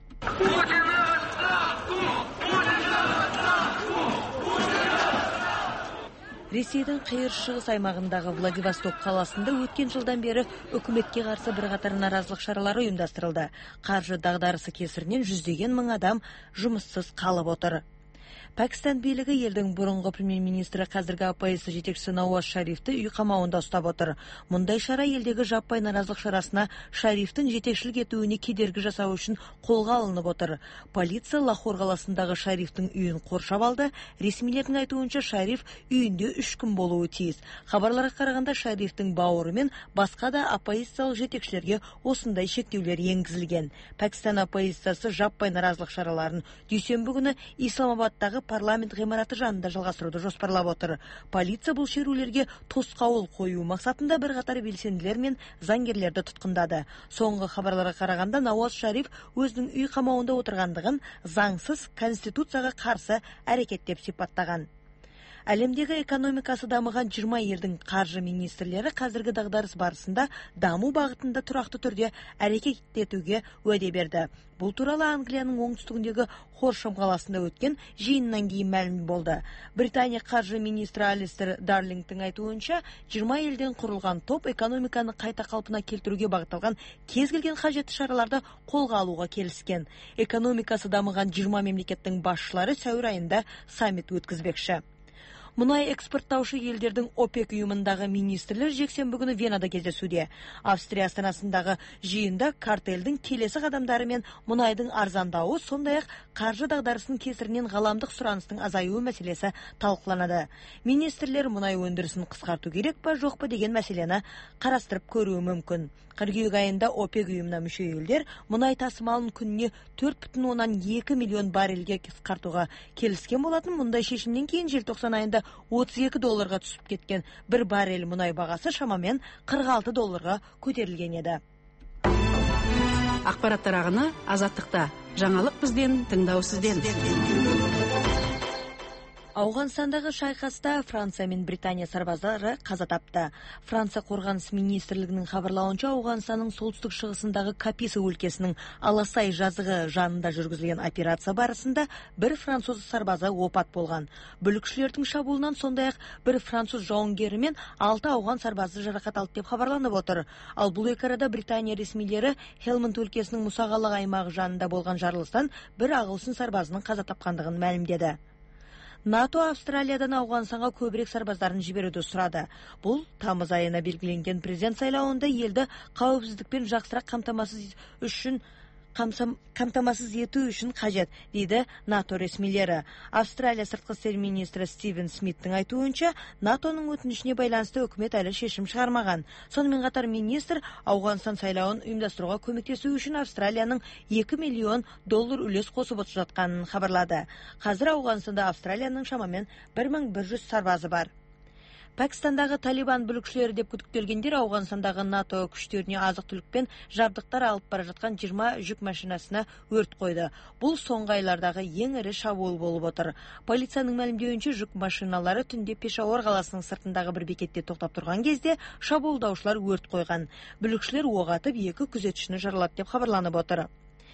Ресейдің қиыр шығыс аймағындағы Владивосток қаласында өткен жылдан бері үкіметке қарсы бірқатар наразылық шаралары ұйымдастырылды. Қаржы дағдарысы кесірінен жүздеген мың адам жұмыссыз қалып отыр. Пәкістан билігі елдің бұрынғы премьер-министрі қазіргі оппозиция жетекшісі Науаз Шарифті үй қамауында ұстап отыр. Мұндай шара елдегі жаппай наразылық шарасына Шарифтің жетекшілік етуіне кедергі жасау үшін қолға алынып отыр. Полиция Лахор қаласындағы Шарифтің үйін қоршап алды. Ресмилердің айтуынша Шариф үйінде үш күн болуы тиіс. Хабарларға қарағанда Шарифтің бауыры мен басқа да оппозициялық жетекшілерге осындай шектеулер енгізілген. Пәкістан оппозициясы жаппай наразылық шараларын дүйсенбі күні Исламабадтағы парламент ғимараты жанында жалғастыруды жоспарлап отыр. Полиция бұл шерулерге тосқауыл қою мақсатында бірқатар белсенділер мен заңгерлерді тұтқындады. Соңғы хабарларға қарағанда Науаз Шариф өзінің үй қамауында отырғандығын заңсыз конституцияға қарсы әрекет деп сипаттаған. Әлемдегі экономикасы дамыған жиырма елдің қаржы министрлері қазіргі дағдарыс барысында даму бағытында тұрақты түрде әрекет етуге уәде берді. Бұл туралы Англияның оңтүстігіндегі Хоршам қаласында өткен жиыннан кейін мәлім болды. Британия қаржы министрі Алистер Дарлингтің айтуынша, жиырма елден құрылған топ экономиканы қайта қалпына келтіруге бағытталған кез келген қажетті шараларды қолға алуға келіскен. Экономикасы дамыған жиырма мемлекеттің басшылары сәуір айында саммит өткізбекші. Мұнай экспорттаушы елдердің ОПЕК ұйымындағы министрлер жексенбі күні Венада кездесуде. Австрия астанасындағы жиында картельдің келесі қадамдары мен мұнайдың арзандауы, сондай-ақ қаржы дағдарысының кесірінен ғаламдық сұраныстың азаюы мәселесі талқыланады. Министрлер мұнай өндірісін қысқарту керек па, жоқ па деген мәселені қарастырып көруі мүмкін. Қыркүйек айында ОПЕК ұйымына мүше елдер мұнай тасымалын күніне төрт бүтін оннан екі миллион баррельге қысқартуға келіскен болатын. Мұндай шешімнен кейін желтоқсан айында отыз екі долларға түсіп кеткен бір баррель мұнай бағасы шамамен қырық алты долларға көтерілген еді. Ақпараттар ағыны азаттықта. Жаңалық бізден, тыңдау сізден. Ауғанстандағы шайқаста Франция мен Британия сарбаздары қаза тапты. Франция қорғаныс министрлігінің хабарлауынша, Ауғанстанның солтүстік шығысындағы Каписы өлкесінің Аласай жазығы жанында жүргізілген операция барысында бір француз сарбазы опат болған. Бүлікшілердің шабуылынан сондай-ақ бір француз жауынгері мен алты ауған сарбазы жарақат алды деп хабарланып отыр. Ал бұл екі арада Британия ресмилері Хелмонд өлкесінің мұсағалық аймағы жанында болған жарылыстан бір ағылшын сарбазының қаза тапқандығын мәлімдеді. НАТО Австралиядан Ауғанстанға көбірек сарбаздарын жіберуді сұрады. Бұл тамыз айына белгіленген президент сайлауында елді қауіпсіздікпен жақсырақ қамтамасыз үшін қамтамасыз ету үшін қажет, дейді НАТО ресмилері. Австралия сыртқы істер министрі Стивен Смиттің айтуынша, НАТОның өтінішіне байланысты үкімет әлі шешім шығармаған. Сонымен қатар министр Ауғанстан сайлауын ұйымдастыруға көмектесу үшін Австралияның екі миллион доллар үлес қосып жатқанын хабарлады. Қазір Ауғанстанда Австралияның шамамен бір мың бір жүз сарбазы бар. Пәкістандағы Талибан бүлікшілері деп күдіктелгендер Ауғанстандағы НАТО күштеріне азық-түлікпен жабдықтар алып бара жатқан жиырма жүк машинасына өрт қойды. Бұл соңғы айлардағы ең ірі шабуыл болып отыр. Полицияның мәлімдеуінше, жүк машиналары түнде Пешауар қаласының сыртындағы бір бекетте тоқтап тұрған кезде шабуылдаушылар өрт қойған. Бүлікшілер оқ атып екі күзетшіні жаралады деп хабарланып отыр.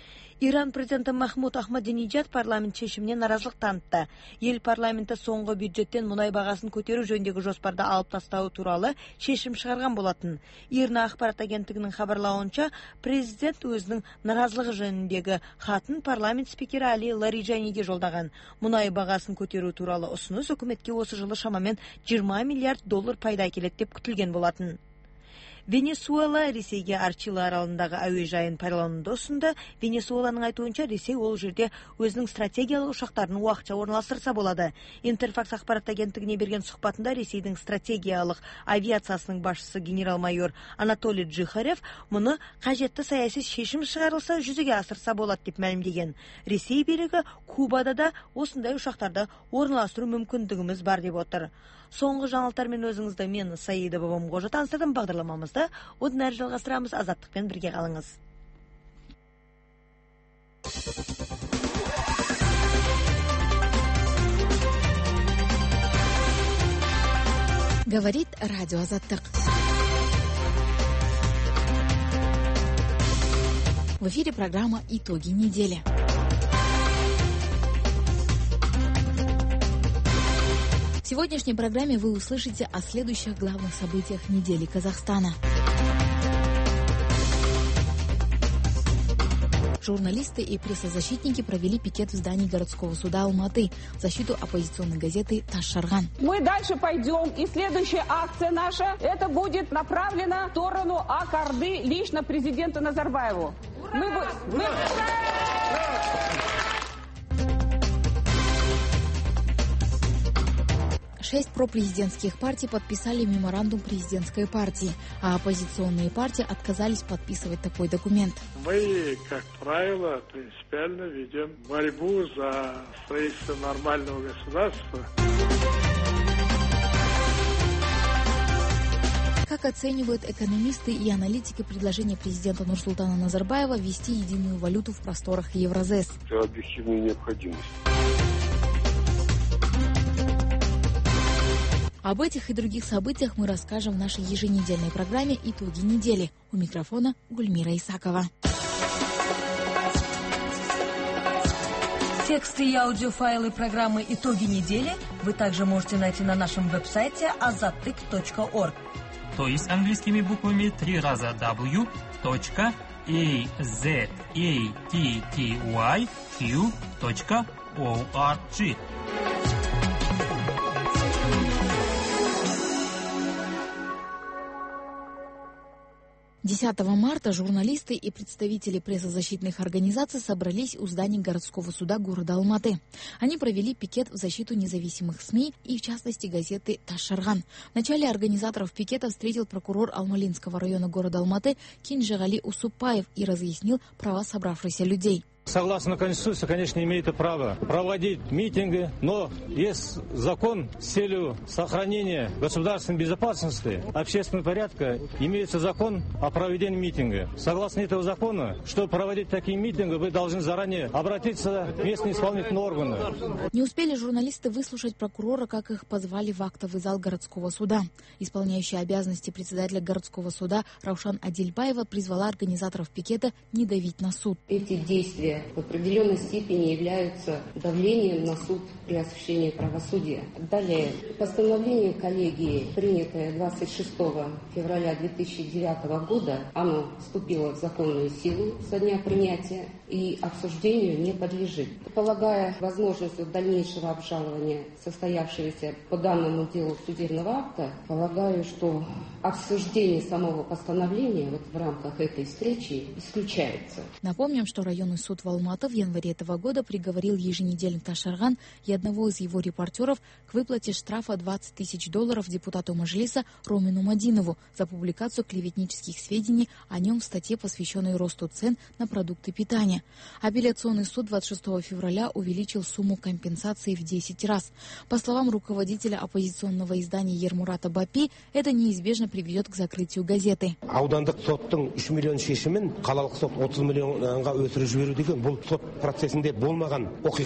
Иран президенті Махмуд Ахмадинеджад парламент шешіміне наразылық танытты. Ел парламенті соңғы бюджеттен мұнай бағасын көтеру жөніндегі жоспарды алып тастау туралы шешім шығарған болатын. Ирна ақпарат агенттігінің хабарлауынша, президент өзінің наразылығы жөніндегі хатын парламент спикері Али Лариджаниге жолдаған. Мұнай бағасын көтеру туралы ұсыныс үкіметке осы жылы шамамен жиырма миллиард доллар пайда әкеледі деп күтілген болатын. Венесуэла Ресейге Арчила аралындағы әуежайын пайдалануды ұсынды. Венесуэланың айтуынша, Ресей ол жерде өзінің стратегиялық ұшақтарын уақытша орналастырса болады. Интерфакс ақпарат агенттігіне берген сұхбатында Ресейдің стратегиялық авиациясының басшысы генерал-майор Анатолий Джихарев мұны қажетті саяси шешім шығарылса жүзеге асырса болады деп мәлімдеген. Ресей билігі Кубада да осындай ұшақтарды орналастыру мүмкіндігіміз бар деп отыр. Соңғы жаңалықтармен өзіңізді мен Саида Бабамқожа таныстырдым. Бағдарламамызды одан әрі жалғастырамыз. Азаттықпен бірге қалыңыз. Говорит радио Азаттық. В эфире программа «Итоги недели». В сегодняшней программе вы услышите о следующих главных событиях недели Казахстана. Журналисты и прессозащитники провели пикет в здании городского суда Алматы в защиту оппозиционной газеты «Таш-Шарган». Мы дальше пойдем, и следующая акция наша, это будет направлена в сторону Ак-Орды лично президенту Назарбаеву. Мы, мы... Шесть пропрезидентских партий подписали меморандум президентской партии, а оппозиционные партии отказались подписывать такой документ. Мы, как правило, принципиально ведем борьбу за строительство нормального государства. Как оценивают экономисты и аналитики предложение президента Нурсултана Назарбаева ввести единую валюту в просторах Евразэс? Это объективная необходимость. Об этих и других событиях мы расскажем в нашей еженедельной программе «Итоги недели». У микрофона Гульмира Исакова. Тексты и аудиофайлы программы «Итоги недели» вы также можете найти на нашем веб-сайте азаттык точка орг. То есть английскими буквами три раза дабл ю точка азаттык точка орг. десятого марта журналисты и представители прессозащитных организаций собрались у здания городского суда города Алматы. Они провели пикет в защиту независимых СМИ и, в частности, газеты «Таш-Шарган». В начале организаторов пикета встретил прокурор Алмалинского района города Алматы Кинжигали Усупаев и разъяснил права собравшихся людей. Согласно Конституции, конечно, имеет право проводить митинги, но есть закон с целью сохранения государственной безопасности, общественного порядка, имеется закон о проведении митинга. Согласно этого закона, чтобы проводить такие митинги, вы должны заранее обратиться в местные исполнительные органы. Не успели журналисты выслушать прокурора, как их позвали в актовый зал городского суда. Исполняющая обязанности председателя городского суда Раушан Адильбаева призвала организаторов пикета не давить на суд. Эти действия в определенной степени являются давлением на суд при осуществлении правосудия. Далее, постановление коллегии, принятое двадцать шестого февраля две тысячи девятого года, оно вступило в законную силу со дня принятия и обсуждению не подлежит. Полагая возможность дальнейшего обжалования состоявшегося по данному делу судебного акта, полагаю, что обсуждение самого постановления вот в рамках этой встречи исключается. Напомним, что районный суд в Алматы в январе этого года приговорил еженедельник «Таш-Шарган» и одного из его репортеров к выплате штрафа двадцать тысяч долларов депутату Мажилиса Ромину Мадинову за публикацию клеветнических сведений о нем в статье, посвященной росту цен на продукты питания. Апелляционный суд двадцать шестого февраля увеличил сумму компенсации в десять раз. По словам руководителя оппозиционного издания Ермурата Бапи, это неизбежно приведет к закрытию газеты. Аудандық соттың үш миллион шешімін қалалық сот отыз миллионға өсіріп жіберу деген бұл сот процесінде болмаған оқиға.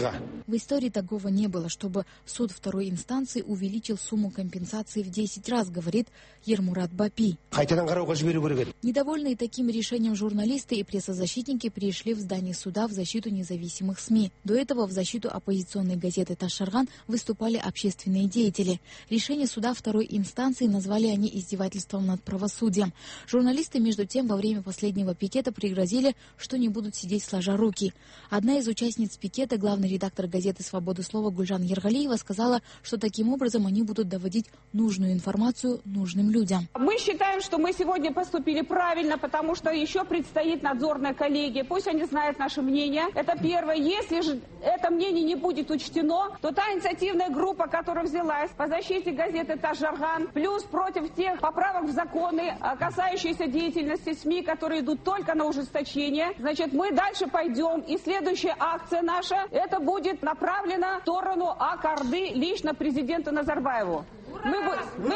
В истории такого не было, чтобы суд второй инстанции увеличил сумму компенсации в десять раз, говорит Ермурат Бапи. Недовольные таким решением журналисты и прессозащитники пришли в здание суда в защиту независимых СМИ. До этого в защиту оппозиционной газеты «Таш-Шарган» выступали общественные деятели. Решение суда второй инстанции назвали они издевательством над правосудием. Журналисты, между тем, во время последнего пикета пригрозили, что не будут сидеть сложа руки. Одна из участниц пикета, главный редактор газеты «Свобода слова» Гульжан Ергалиева, сказала, что таким образом они будут доводить нужную информацию нужным людям. Мы считаем, что мы сегодня поступили правильно, потому что еще предстоит надзорная коллегия. Пусть они знают наше мнение. Это первое. Если же это мнение не будет учтено, то та инициативная группа, которая взялась по защите газеты «Таш-Шарган», плюс против тех поправок в законы, касающиеся деятельности СМИ, которые идут только на ужесточение, значит, мы дальше пойдем. И следующая акция наша, это будет направлена в сторону Ак-Орды лично президенту Назарбаеву. Мы, мы...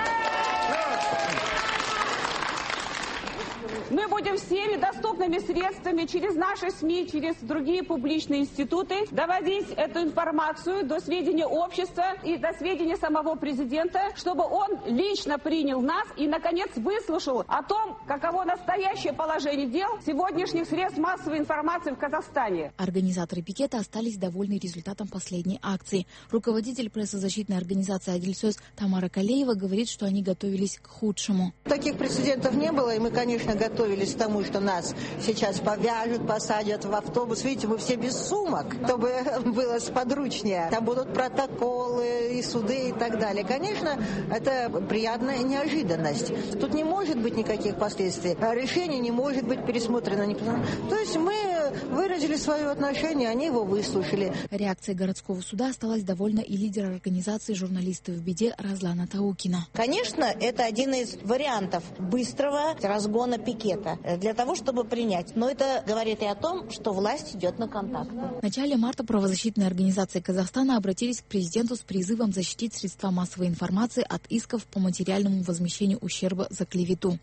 Мы будем всеми доступными средствами через наши СМИ, через другие публичные институты доводить эту информацию до сведения общества и до сведения самого президента, чтобы он лично принял нас и, наконец, выслушал о том, каково настоящее положение дел сегодняшних средств массовой информации в Казахстане. Организаторы пикета остались довольны результатом последней акции. Руководитель прессозащитной организации «Адильсөз» Тамара Калеева говорит, что они готовились к худшему. Таких прецедентов не было, и мы, конечно, готовились к тому, что нас сейчас повяжут, посадят в автобус. Видите, мы все без сумок, чтобы было сподручнее. Там будут протоколы и суды и так далее. Конечно, это приятная неожиданность. Тут не может быть никаких последствий. Решение не может быть пересмотрено. То есть мы выразили свое отношение, они его выслушали. Реакцией городского суда осталась довольна и лидер организации «Журналисты в беде» Разлана Таукина. Конечно, это один из вариантов быстрого разгона пикета для того, чтобы принять. Но это говорит и о том, что власть идет на контакты. В начале марта правозащитные организации Казахстана обратились к президенту с призывом защитить средства массовой информации от исков по материальному возмещению ущерба за клевету.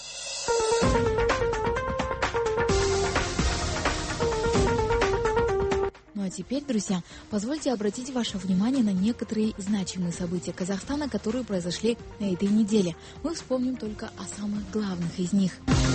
Ну а теперь, друзья, позвольте обратить ваше внимание на некоторые значимые события Казахстана, которые произошли на этой неделе. Мы вспомним только о самых главных из них.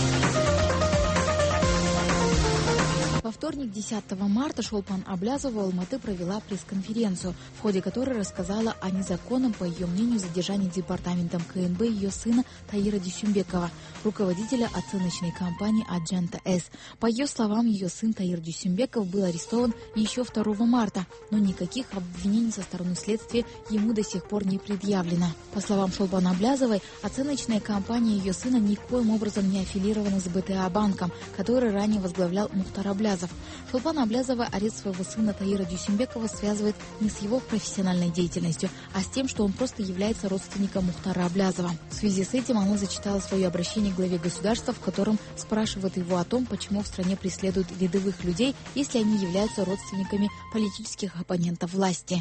Во вторник, десятого марта, Шолпан Аблязова в Алматы провела пресс-конференцию, в ходе которой рассказала о незаконном, по ее мнению, задержании департаментом КНБ ее сына Таира Дюсюмбекова, руководителя оценочной компании «Аджанта С». По ее словам, ее сын Таир Дюсюмбеков был арестован еще второго марта, но никаких обвинений со стороны следствия ему до сих пор не предъявлено. По словам Шолпан Аблязовой, оценочная компания ее сына никоим образом не аффилирована с БТА банком, который ранее возглавлял Мухтар Аблязов. Шолпан Аблязова арест своего сына Таира Дюсюмбекова связывает не с его профессиональной деятельностью, а с тем, что он просто является родственником Мухтара Аблязова. В связи с этим она зачитала свое обращение к главе государства, в котором спрашивает его о том, почему в стране преследуют рядовых людей, если они являются родственниками политических оппонентов власти.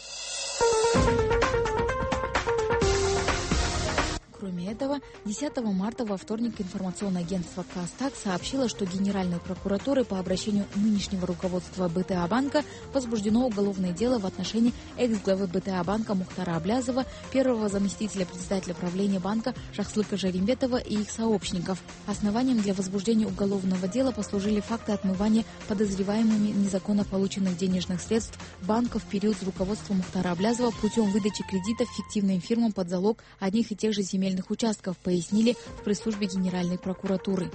Кроме этого, десятого марта во вторник информационное агентство Казтаг сообщило, что Генеральной прокуратурой по обращению нынешнего руководства БТА банка возбуждено уголовное дело в отношении экс-главы БТА банка Мухтара Аблязова, первого заместителя председателя правления банка Жахслыка Жаримбетова и их сообщников. Основанием для возбуждения уголовного дела послужили факты отмывания подозреваемыми незаконно полученных денежных средств банка в период с руководством Мухтара Аблязова путем выдачи кредитов фиктивным фирмам под залог одних и тех же земельных участков, пояснили в пресс-службе Генеральной прокуратуры.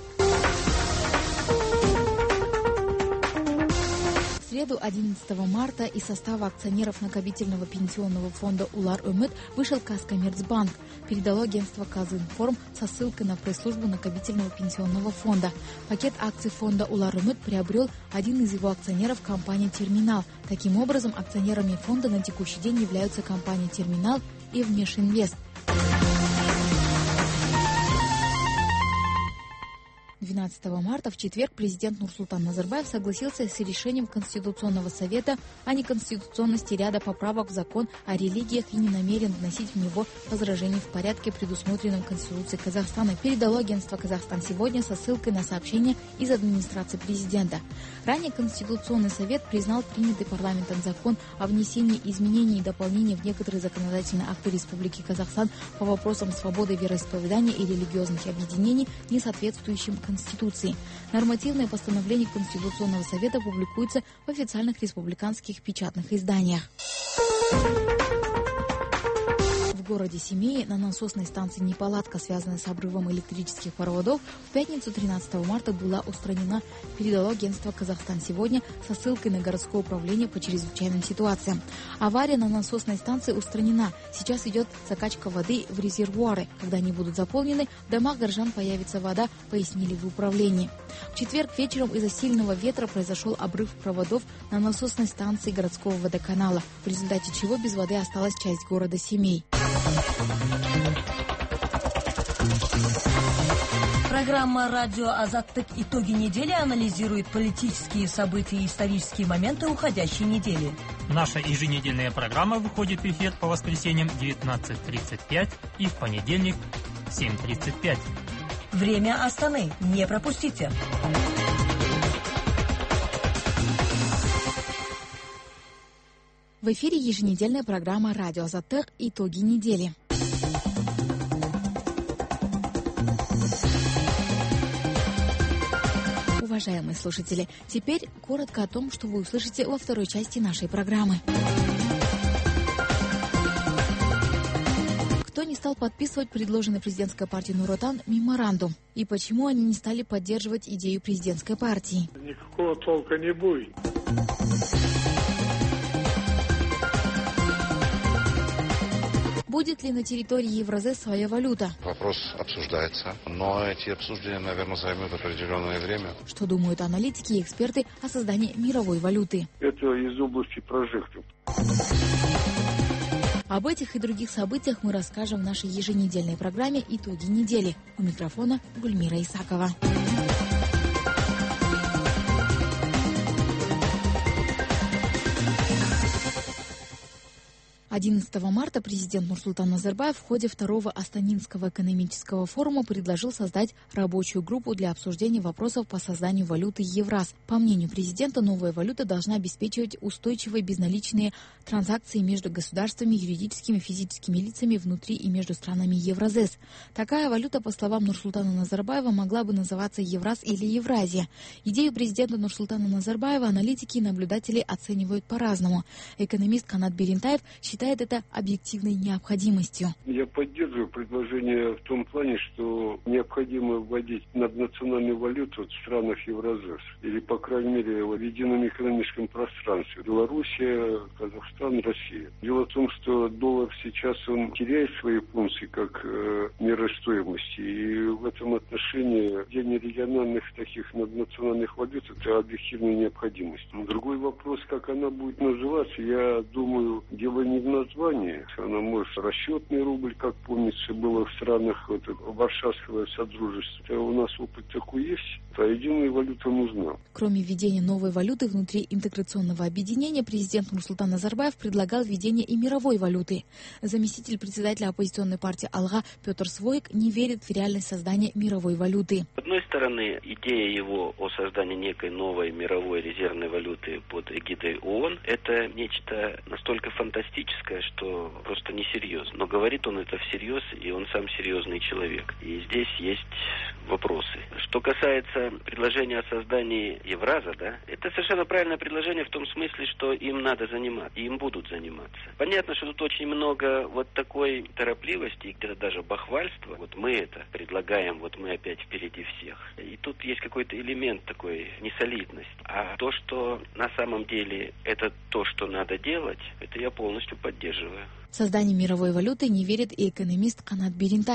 В среду, одиннадцатого марта, из состава акционеров накопительного пенсионного фонда «Улар-Өмет» вышел Казкоммерцбанк, передало агентство Казинформ со ссылкой на пресс-службу накопительного пенсионного фонда. Пакет акций фонда «Улар-Өмет» приобрел один из его акционеров, компания «Терминал». Таким образом, акционерами фонда на текущий день являются компания «Терминал» и «Внешинвест». тринадцатого марта в четверг президент Нурсултан Назарбаев согласился с решением Конституционного совета о неконституционности ряда поправок в закон о религиях и не намерен вносить в него возражений в порядке, предусмотренном Конституцией Казахстана, передало агентство «Казахстан сегодня» со ссылкой на сообщение из администрации президента. Ранее Конституционный совет признал принятый парламентом закон о внесении изменений и дополнений в некоторые законодательные акты Республики Казахстан по вопросам свободы вероисповедания и религиозных объединений, не соответствующим Конституции. Нормативное постановление Конституционного совета публикуется в официальных республиканских печатных изданиях. В городе Семее на насосной станции неполадка, связанная с обрывом электрических проводов, в пятницу тринадцатого марта была устранена, передало агентство «Казахстан сегодня» со ссылкой на городское управление по чрезвычайным ситуациям. Авария на насосной станции устранена. Сейчас идет закачка воды в резервуары. Когда они будут заполнены, в домах горожан появится вода, пояснили в управлении. В четверг вечером из-за сильного ветра произошел обрыв проводов на насосной станции городского водоканала, в результате чего без воды осталась часть города Семей. Программа «Радио Азаттык. Итоги недели» анализирует политические события и исторические моменты уходящей недели. Наша еженедельная программа выходит в эфир по воскресеньям в девятнадцать тридцать пять и в понедельник в семь тридцать пять. Время Астаны. Не пропустите. В эфире еженедельная программа «Радио Азаттык. Итоги недели». Уважаемые слушатели, теперь коротко о том, что вы услышите во второй части нашей программы. Кто не стал подписывать предложенный президентской партией Нур Отан меморандум? И почему они не стали поддерживать идею президентской партии? Никакого толка не будет. Будет ли на территории Евразес своя валюта? Вопрос обсуждается, но эти обсуждения, наверное, займут определенное время. Что думают аналитики и эксперты о создании мировой валюты? Это из области прожектов. Об этих и других событиях мы расскажем в нашей еженедельной программе «Итоги недели». У микрофона Гульмира Исакова. одиннадцатого марта президент Нурсултан Назарбаев в ходе второго Астанинского экономического форума предложил создать рабочую группу для обсуждения вопросов по созданию валюты Евраз. По мнению президента, новая валюта должна обеспечивать устойчивые безналичные транзакции между государствами, юридическими и физическими лицами внутри и между странами Евразес. Такая валюта, по словам Нурсултана Назарбаева, могла бы называться Евраз или Евразия. Идею президента Нурсултана Назарбаева аналитики и наблюдатели оценивают по-разному. Экономист Канат Берентаев считает это объективной необходимостью. Я поддерживаю предложение в том плане, что необходимо вводить наднациональную валюту в странах Евразес, или, по крайней мере, в едином экономическом пространстве. Белоруссия, Казахстан, Россия. Дело в том, что доллар сейчас он теряет свои функции как э, мера стоимости, и в этом отношении введение региональных таких наднациональных валют – это объективная необходимость. Но другой вопрос, как она будет называться, я думаю, дело не в названии. Она может расчетный рубль, как помнится, было в странах вот, Варшавского содружества. Это у нас опыт такой есть, а единая валюта нужна. Кроме введения новой валюты внутри интеграционного объединения, президент Нурсултан Назарбаев предлагал введение и мировой валюты. Заместитель председателя оппозиционной партии «Алга» Петр Своик не верит в реальность создания мировой валюты. С одной стороны, идея его о создании некой новой мировой резервной валюты под эгидой ООН – это нечто настолько фантастическое, что просто несерьезно. Но говорит он это всерьез, и он сам серьезный человек. И здесь есть вопросы. Что касается предложения о создании Евраза, да, это совершенно правильное предложение в том смысле, что им надо заниматься, и им будут заниматься. Понятно, что тут очень много вот такой торопливости, и где-то даже бахвальства. Вот мы это предлагаем, вот мы опять впереди всех. И тут есть какой-то элемент такой несолидности. А то, что на самом деле это то, что надо делать, это я полностью поддерживаю. В создание мировой валюты не верит и экономист Канат Берентаев.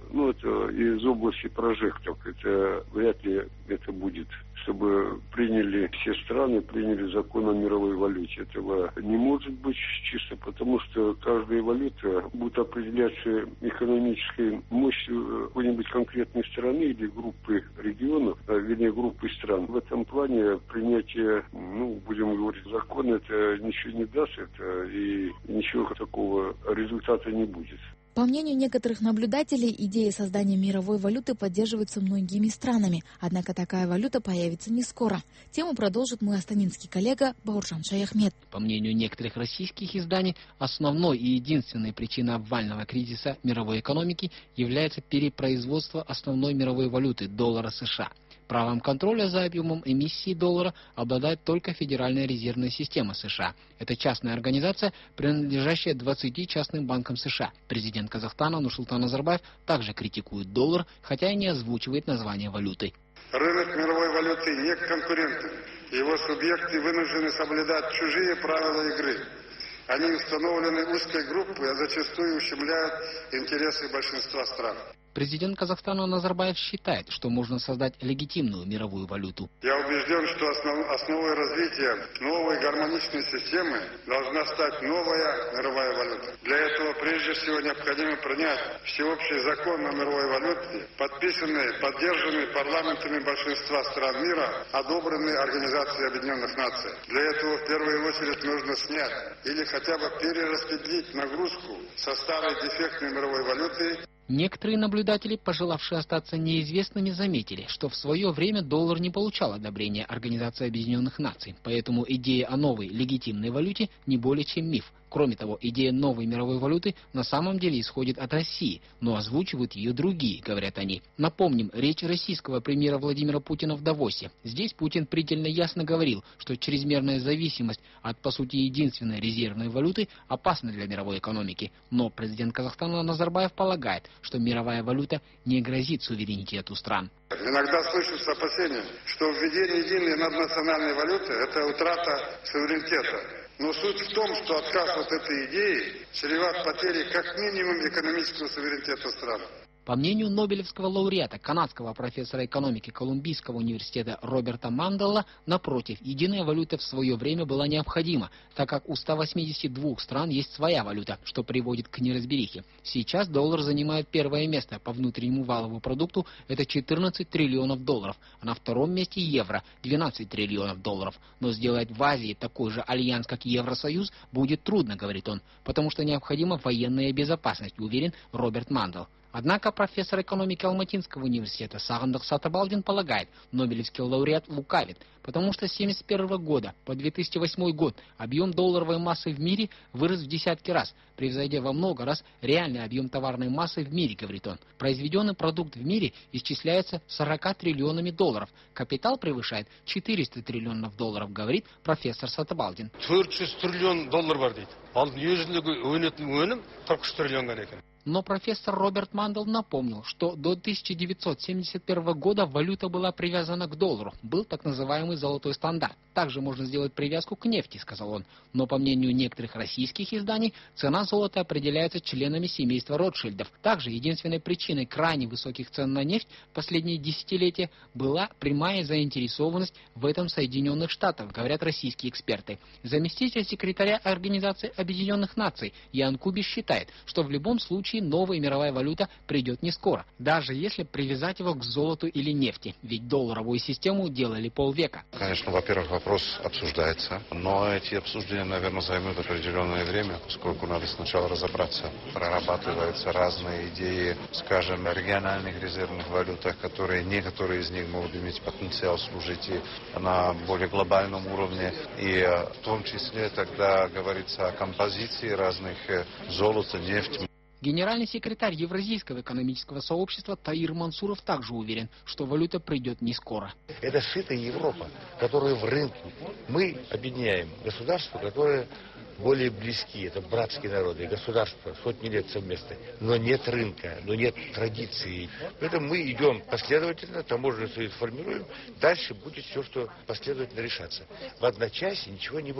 ну, это из области прожектов. Это вряд ли это будет. Чтобы приняли все страны, приняли закон о мировой валюте. Этого не может быть чисто потому, что каждая валюта будет определяться экономической мощью какой-нибудь конкретной страны или группы регионов, а, вернее, группы стран. В этом плане принятие, ну, будем говорить, закона, это ничего не даст, это и ничего такого результата не будет. По мнению некоторых наблюдателей, идея создания мировой валюты поддерживается многими странами. Однако такая валюта появится не скоро. Тему продолжит мой астанинский коллега Бауржан Шаяхмед. По мнению некоторых российских изданий, основной и единственной причиной обвального кризиса мировой экономики является перепроизводство основной мировой валюты – доллара США. Правом контроля за объемом эмиссии доллара обладает только Федеральная резервная система США. Это частная организация, принадлежащая двадцати частным банкам США. Президент Казахстана Нурсултан Назарбаев также критикует доллар, хотя и не озвучивает название валюты. Рынок мировой валюты не конкурентен. Его субъекты вынуждены соблюдать чужие правила игры. Они установлены узкой группой, а зачастую ущемляют интересы большинства стран. Президент Казахстана Назарбаев считает, что можно создать легитимную мировую валюту. Я убежден, что основ, основой развития новой гармоничной системы должна стать новая мировая валюта. Для этого прежде всего необходимо принять всеобщий закон о мировой валюте, подписанный, поддержанный парламентами большинства стран мира, одобренный Организацией Объединенных Наций. Для этого в первую очередь нужно снять или хотя бы перераспределить нагрузку со старой дефектной мировой валюты. Некоторые наблюдатели, пожелавшие остаться неизвестными, заметили, что в свое время доллар не получал одобрения Организации Объединенных Наций, поэтому идея о новой легитимной валюте не более чем миф. Кроме того, идея новой мировой валюты на самом деле исходит от России, но озвучивают ее другие, говорят они. Напомним, речь российского премьера Владимира Путина в Давосе. Здесь Путин предельно ясно говорил, что чрезмерная зависимость от, по сути, единственной резервной валюты опасна для мировой экономики. Но президент Казахстана Назарбаев полагает, что мировая валюта не грозит суверенитету стран. Иногда слышатся опасения, что введение единой наднациональной валюты – это утрата суверенитета. Но суть в том, что отказ от этой идеи чреват потерей как минимум экономического суверенитета стран. По мнению нобелевского лауреата, канадского профессора экономики Колумбийского университета Роберта Манделла, напротив, единая валюта в свое время была необходима, так как у ста восьмидесяти двух стран есть своя валюта, что приводит к неразберихе. Сейчас доллар занимает первое место по внутреннему валовому продукту, это четырнадцать триллионов долларов, а на втором месте евро – двенадцать триллионов долларов. Но сделать в Азии такой же альянс, как Евросоюз, будет трудно, говорит он, потому что необходима военная безопасность, уверен Роберт Мандел. Однако профессор экономики Алматинского университета Сагандық Сатыбалдин полагает, нобелевский лауреат лукавит, потому что с тысяча девятьсот семьдесят первого года по две тысячи восьмой год объем долларовой массы в мире вырос в десятки раз, превзойдя во много раз реальный объем товарной массы в мире, говорит он. Произведенный продукт в мире исчисляется сорока триллионами долларов, капитал превышает четыреста триллионов долларов, говорит профессор Сатыбалдин. төрт жүз триллион доллар бар дейді. Ал дүниежүзіндегі өнетін өнім қырық үш триллион ғана екен. Но профессор Роберт Мандел напомнил, что до тысяча девятьсот семьдесят первого года валюта была привязана к доллару. Был так называемый золотой стандарт. Также можно сделать привязку к нефти, сказал он. Но по мнению некоторых российских изданий, цена золота определяется членами семейства Ротшильдов. Также единственной причиной крайне высоких цен на нефть в последние десятилетия была прямая заинтересованность в этом Соединенных Штатов, говорят российские эксперты. Заместитель секретаря Организации Объединенных Наций Ян Кубиш считает, что в любом случае новая мировая валюта придет не скоро, даже если привязать его к золоту или нефти, ведь долларовую систему делали полвека. Конечно, во-первых, вопрос обсуждается, но эти обсуждения, наверное, займут определенное время, поскольку надо сначала разобраться. Прорабатываются разные идеи, скажем, о региональных резервных валютах, которые некоторые из них могут иметь потенциал служить и на более глобальном уровне, и в том числе тогда говорится о композиции разных золота, нефти. Генеральный секретарь Евразийского экономического сообщества Таир Мансуров также уверен, что валюта придет не скоро. Это сытая Европа, которая в рынке. Мы объединяем государства, которые более близки, это братские народы, государства, сотни лет совместно. Но нет рынка, но нет традиции. Поэтому мы идем последовательно, таможенный союз формируем, дальше будет все, что последовательно решаться. В одночасье ничего не бывает.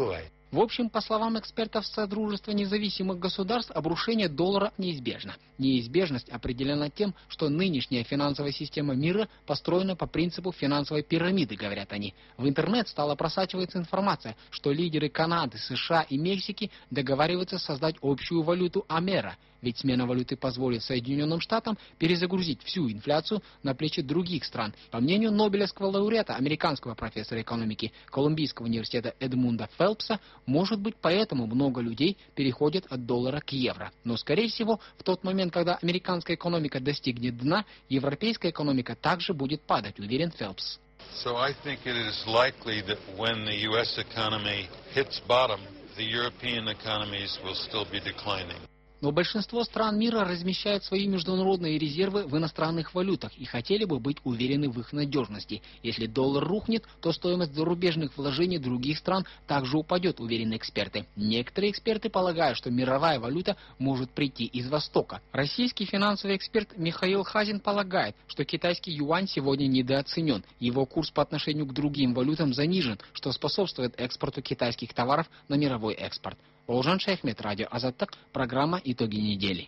В общем, по словам экспертов Содружества независимых государств, обрушение доллара неизбежно. Неизбежность определена тем, что нынешняя финансовая система мира построена по принципу финансовой пирамиды, говорят они. В интернет стала просачиваться информация, что лидеры Канады, США и Мексики договариваются создать общую валюту Амера. Ведь смена валюты позволит Соединенным Штатам перезагрузить всю инфляцию на плечи других стран. По мнению Нобелевского лауреата, американского профессора экономики Колумбийского университета Эдмунда Фелпса, может быть, поэтому много людей переходят от доллара к евро. Но, скорее всего, в тот момент, когда американская экономика достигнет дна, европейская экономика также будет падать, уверен Фелпс. So I think it is likely that when the U S economy hits bottom, the European economies will still be declining. Но большинство стран мира размещают свои международные резервы в иностранных валютах и хотели бы быть уверены в их надежности. Если доллар рухнет, то стоимость зарубежных вложений других стран также упадет, уверены эксперты. Некоторые эксперты полагают, что мировая валюта может прийти из Востока. Российский финансовый эксперт Михаил Хазин полагает, что китайский юань сегодня недооценен. Его курс по отношению к другим валютам занижен, что способствует экспорту китайских товаров на мировой экспорт. Олжан Шейхмет, радио Азаттык, программа «Итоги недели».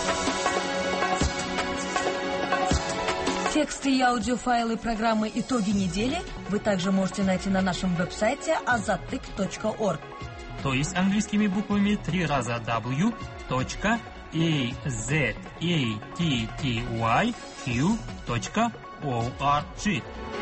Тексты и аудиофайлы программы «Итоги недели» вы также можете найти на нашем веб-сайте азаттык точка орг. То есть английскими буквами три раза дабл ю точка азаттык точка орг.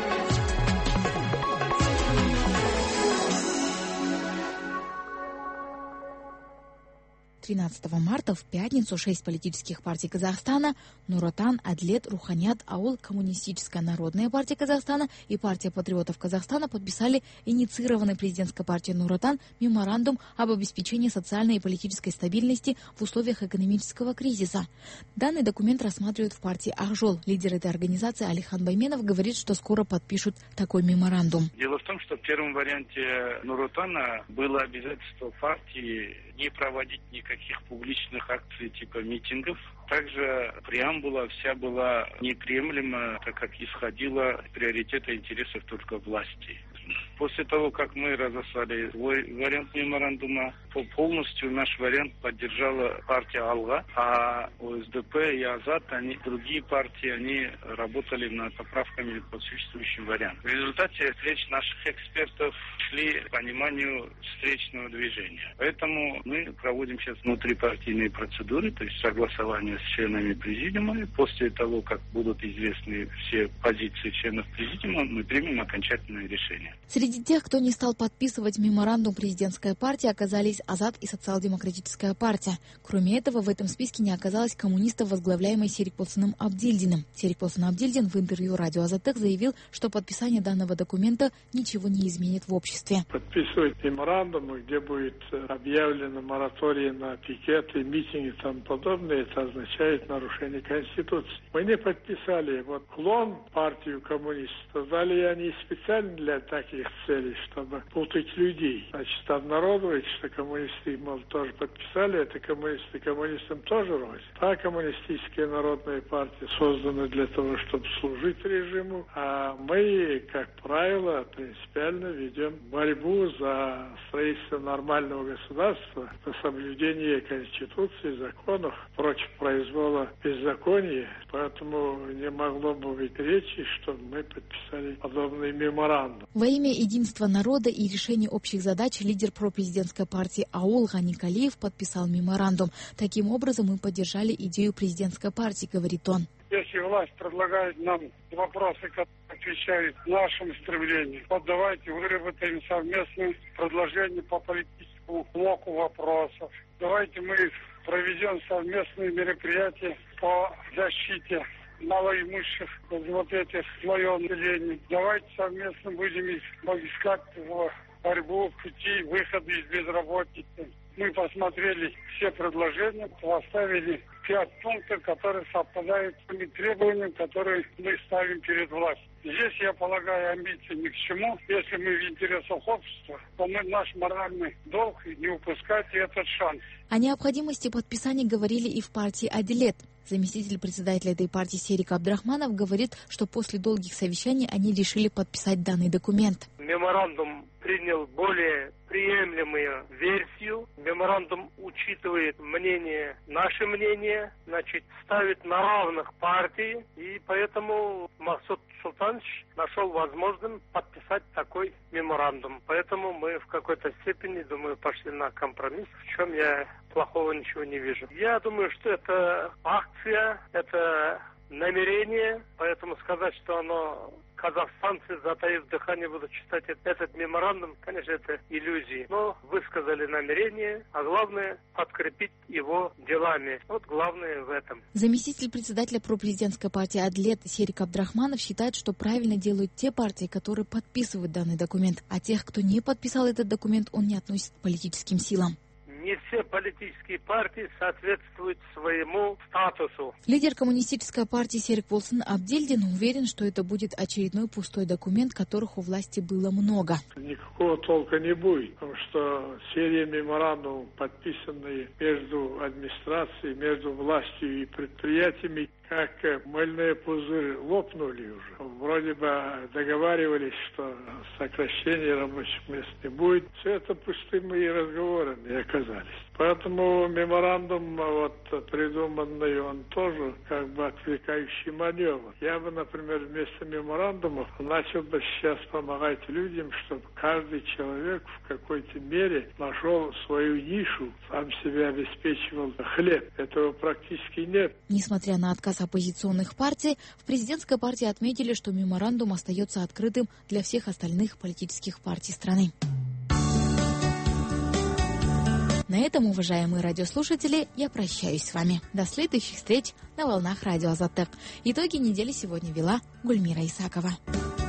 тринадцатого марта в пятницу шесть политических партий Казахстана — Нур Отан, Адлет, Руханят, Ауыл, Коммунистическая народная партия Казахстана и партия патриотов Казахстана подписали инициированный президентской партией Нур Отан меморандум об обеспечении социальной и политической стабильности в условиях экономического кризиса. Данный документ рассматривают в партии Ахжол. Лидер этой организации Алихан Байменов говорит, что скоро подпишут такой меморандум. Дело в том, что в первом варианте Нур Отана было обязательство партии не проводить никаких публичных акций типа митингов. Также преамбула вся была неприемлема, так как исходила от приоритета интересов только власти. После того, как мы разослали свой вариант меморандума, полностью наш вариант поддержала партия Алга, а ОСДП и Азат, они, другие партии, они работали над поправками по существующим вариантам. В результате встреч наших экспертов шли к пониманию встречного движения. Поэтому мы проводим сейчас внутрипартийные процедуры, то есть согласование с членами президиума. И после того, как будут известны все позиции членов президиума, мы примем окончательное решение. Среди тех, кто не стал подписывать меморандум президентской партии, оказались Азат и Социал-демократическая партия. Кроме этого, в этом списке не оказалось коммунистов, возглавляемой Серикболсыным Абдильдиным. Серикболсын Абдильдин в интервью радио Азаттык заявил, что подписание данного документа ничего не изменит в обществе. Подписывать меморандумы, где будет объявлено мораторий на пикеты, митинги и тому подобное, это означает нарушение Конституции. Мы не подписали. Вот клон партию коммунистов создали они специально для таких целей, чтобы путать людей. Значит, обнародовать, что коммунисты, мол, тоже подписали, это коммунисты, коммунистам тоже роль. Та коммунистическая народная партия создана для того, чтобы служить режиму, а мы, как правило, принципиально ведем борьбу за строительство нормального государства, за соблюдение Конституции, законов, против произвола беззакония. Поэтому не могло бы быть речи, чтобы мы подписали подобный меморандум. Во имя единства народа и решения общих задач лидер пропрезидентской партии Ауыл Гани Калиев подписал меморандум. Таким образом, мы поддержали идею президентской партии, говорит он. Если власть предлагает нам вопросы, которые отвечают нашим стремлениям, вот давайте выработаем совместное предложение по политическому блоку вопросов. Давайте мы проведем совместные мероприятия по защите малоимущих, вот этих слоев населения. Давайте совместно будем искать борьбу, пути выхода из безработицы. Мы посмотрели все предложения, поставили пять пунктов, которые совпадают с теми требованиями, которые мы ставим перед властью. Здесь, я полагаю, амбиции ни к чему. Если мы в интересах общества, то мы наш моральный долг не упускать этот шанс. О необходимости подписания говорили и в партии Адлет. Заместитель председателя этой партии Серик Абдрахманов говорит, что после долгих совещаний они решили подписать данный документ. меморандум принял более приемлемую версию. Меморандум учитывает мнение, наше мнение, значит, ставит на равных партии, и поэтому Махсуд Султанович нашел возможным подписать такой меморандум. Поэтому мы в какой-то степени, думаю, пошли на компромисс, в чем я плохого ничего не вижу. Я думаю, что это акция, это намерение, поэтому сказать, что оно... Казахстанцы, затаив дыхание, будут читать этот меморандум, конечно, это иллюзии. Но высказали намерение, а главное подкрепить его делами. Вот главное в этом. Заместитель председателя пропрезидентской партии «Адлет» Серик Абдрахманов считает, что правильно делают те партии, которые подписывают данный документ, а тех, кто не подписал этот документ, он не относит к политическим силам. Не все политические партии соответствуют своему статусу. Лидер коммунистической партии Серик Волсын Абдельдин уверен, что это будет очередной пустой документ, которых у власти было много. Никакого толка не будет, потому что серия меморандумов, подписанные между администрацией, между властью и предприятиями, как мыльные пузыри, лопнули уже. Вроде бы договаривались, что сокращение рабочих мест не будет. Все это пустыми разговорами оказались. Поэтому меморандум, вот придуманный, он тоже как бы отвлекающий маневр. Я бы, например, вместо меморандумов начал бы сейчас помогать людям, чтобы каждый человек в какой-то мере нашел свою нишу, сам себя обеспечивал хлеб. Этого практически нет. Несмотря на отказ оппозиционных партий, в президентской партии отметили, что меморандум остается открытым для всех остальных политических партий страны. На этом, уважаемые радиослушатели, я прощаюсь с вами. До следующих встреч на волнах радио Азаттык. Итоги недели сегодня вела Гульмира Исакова.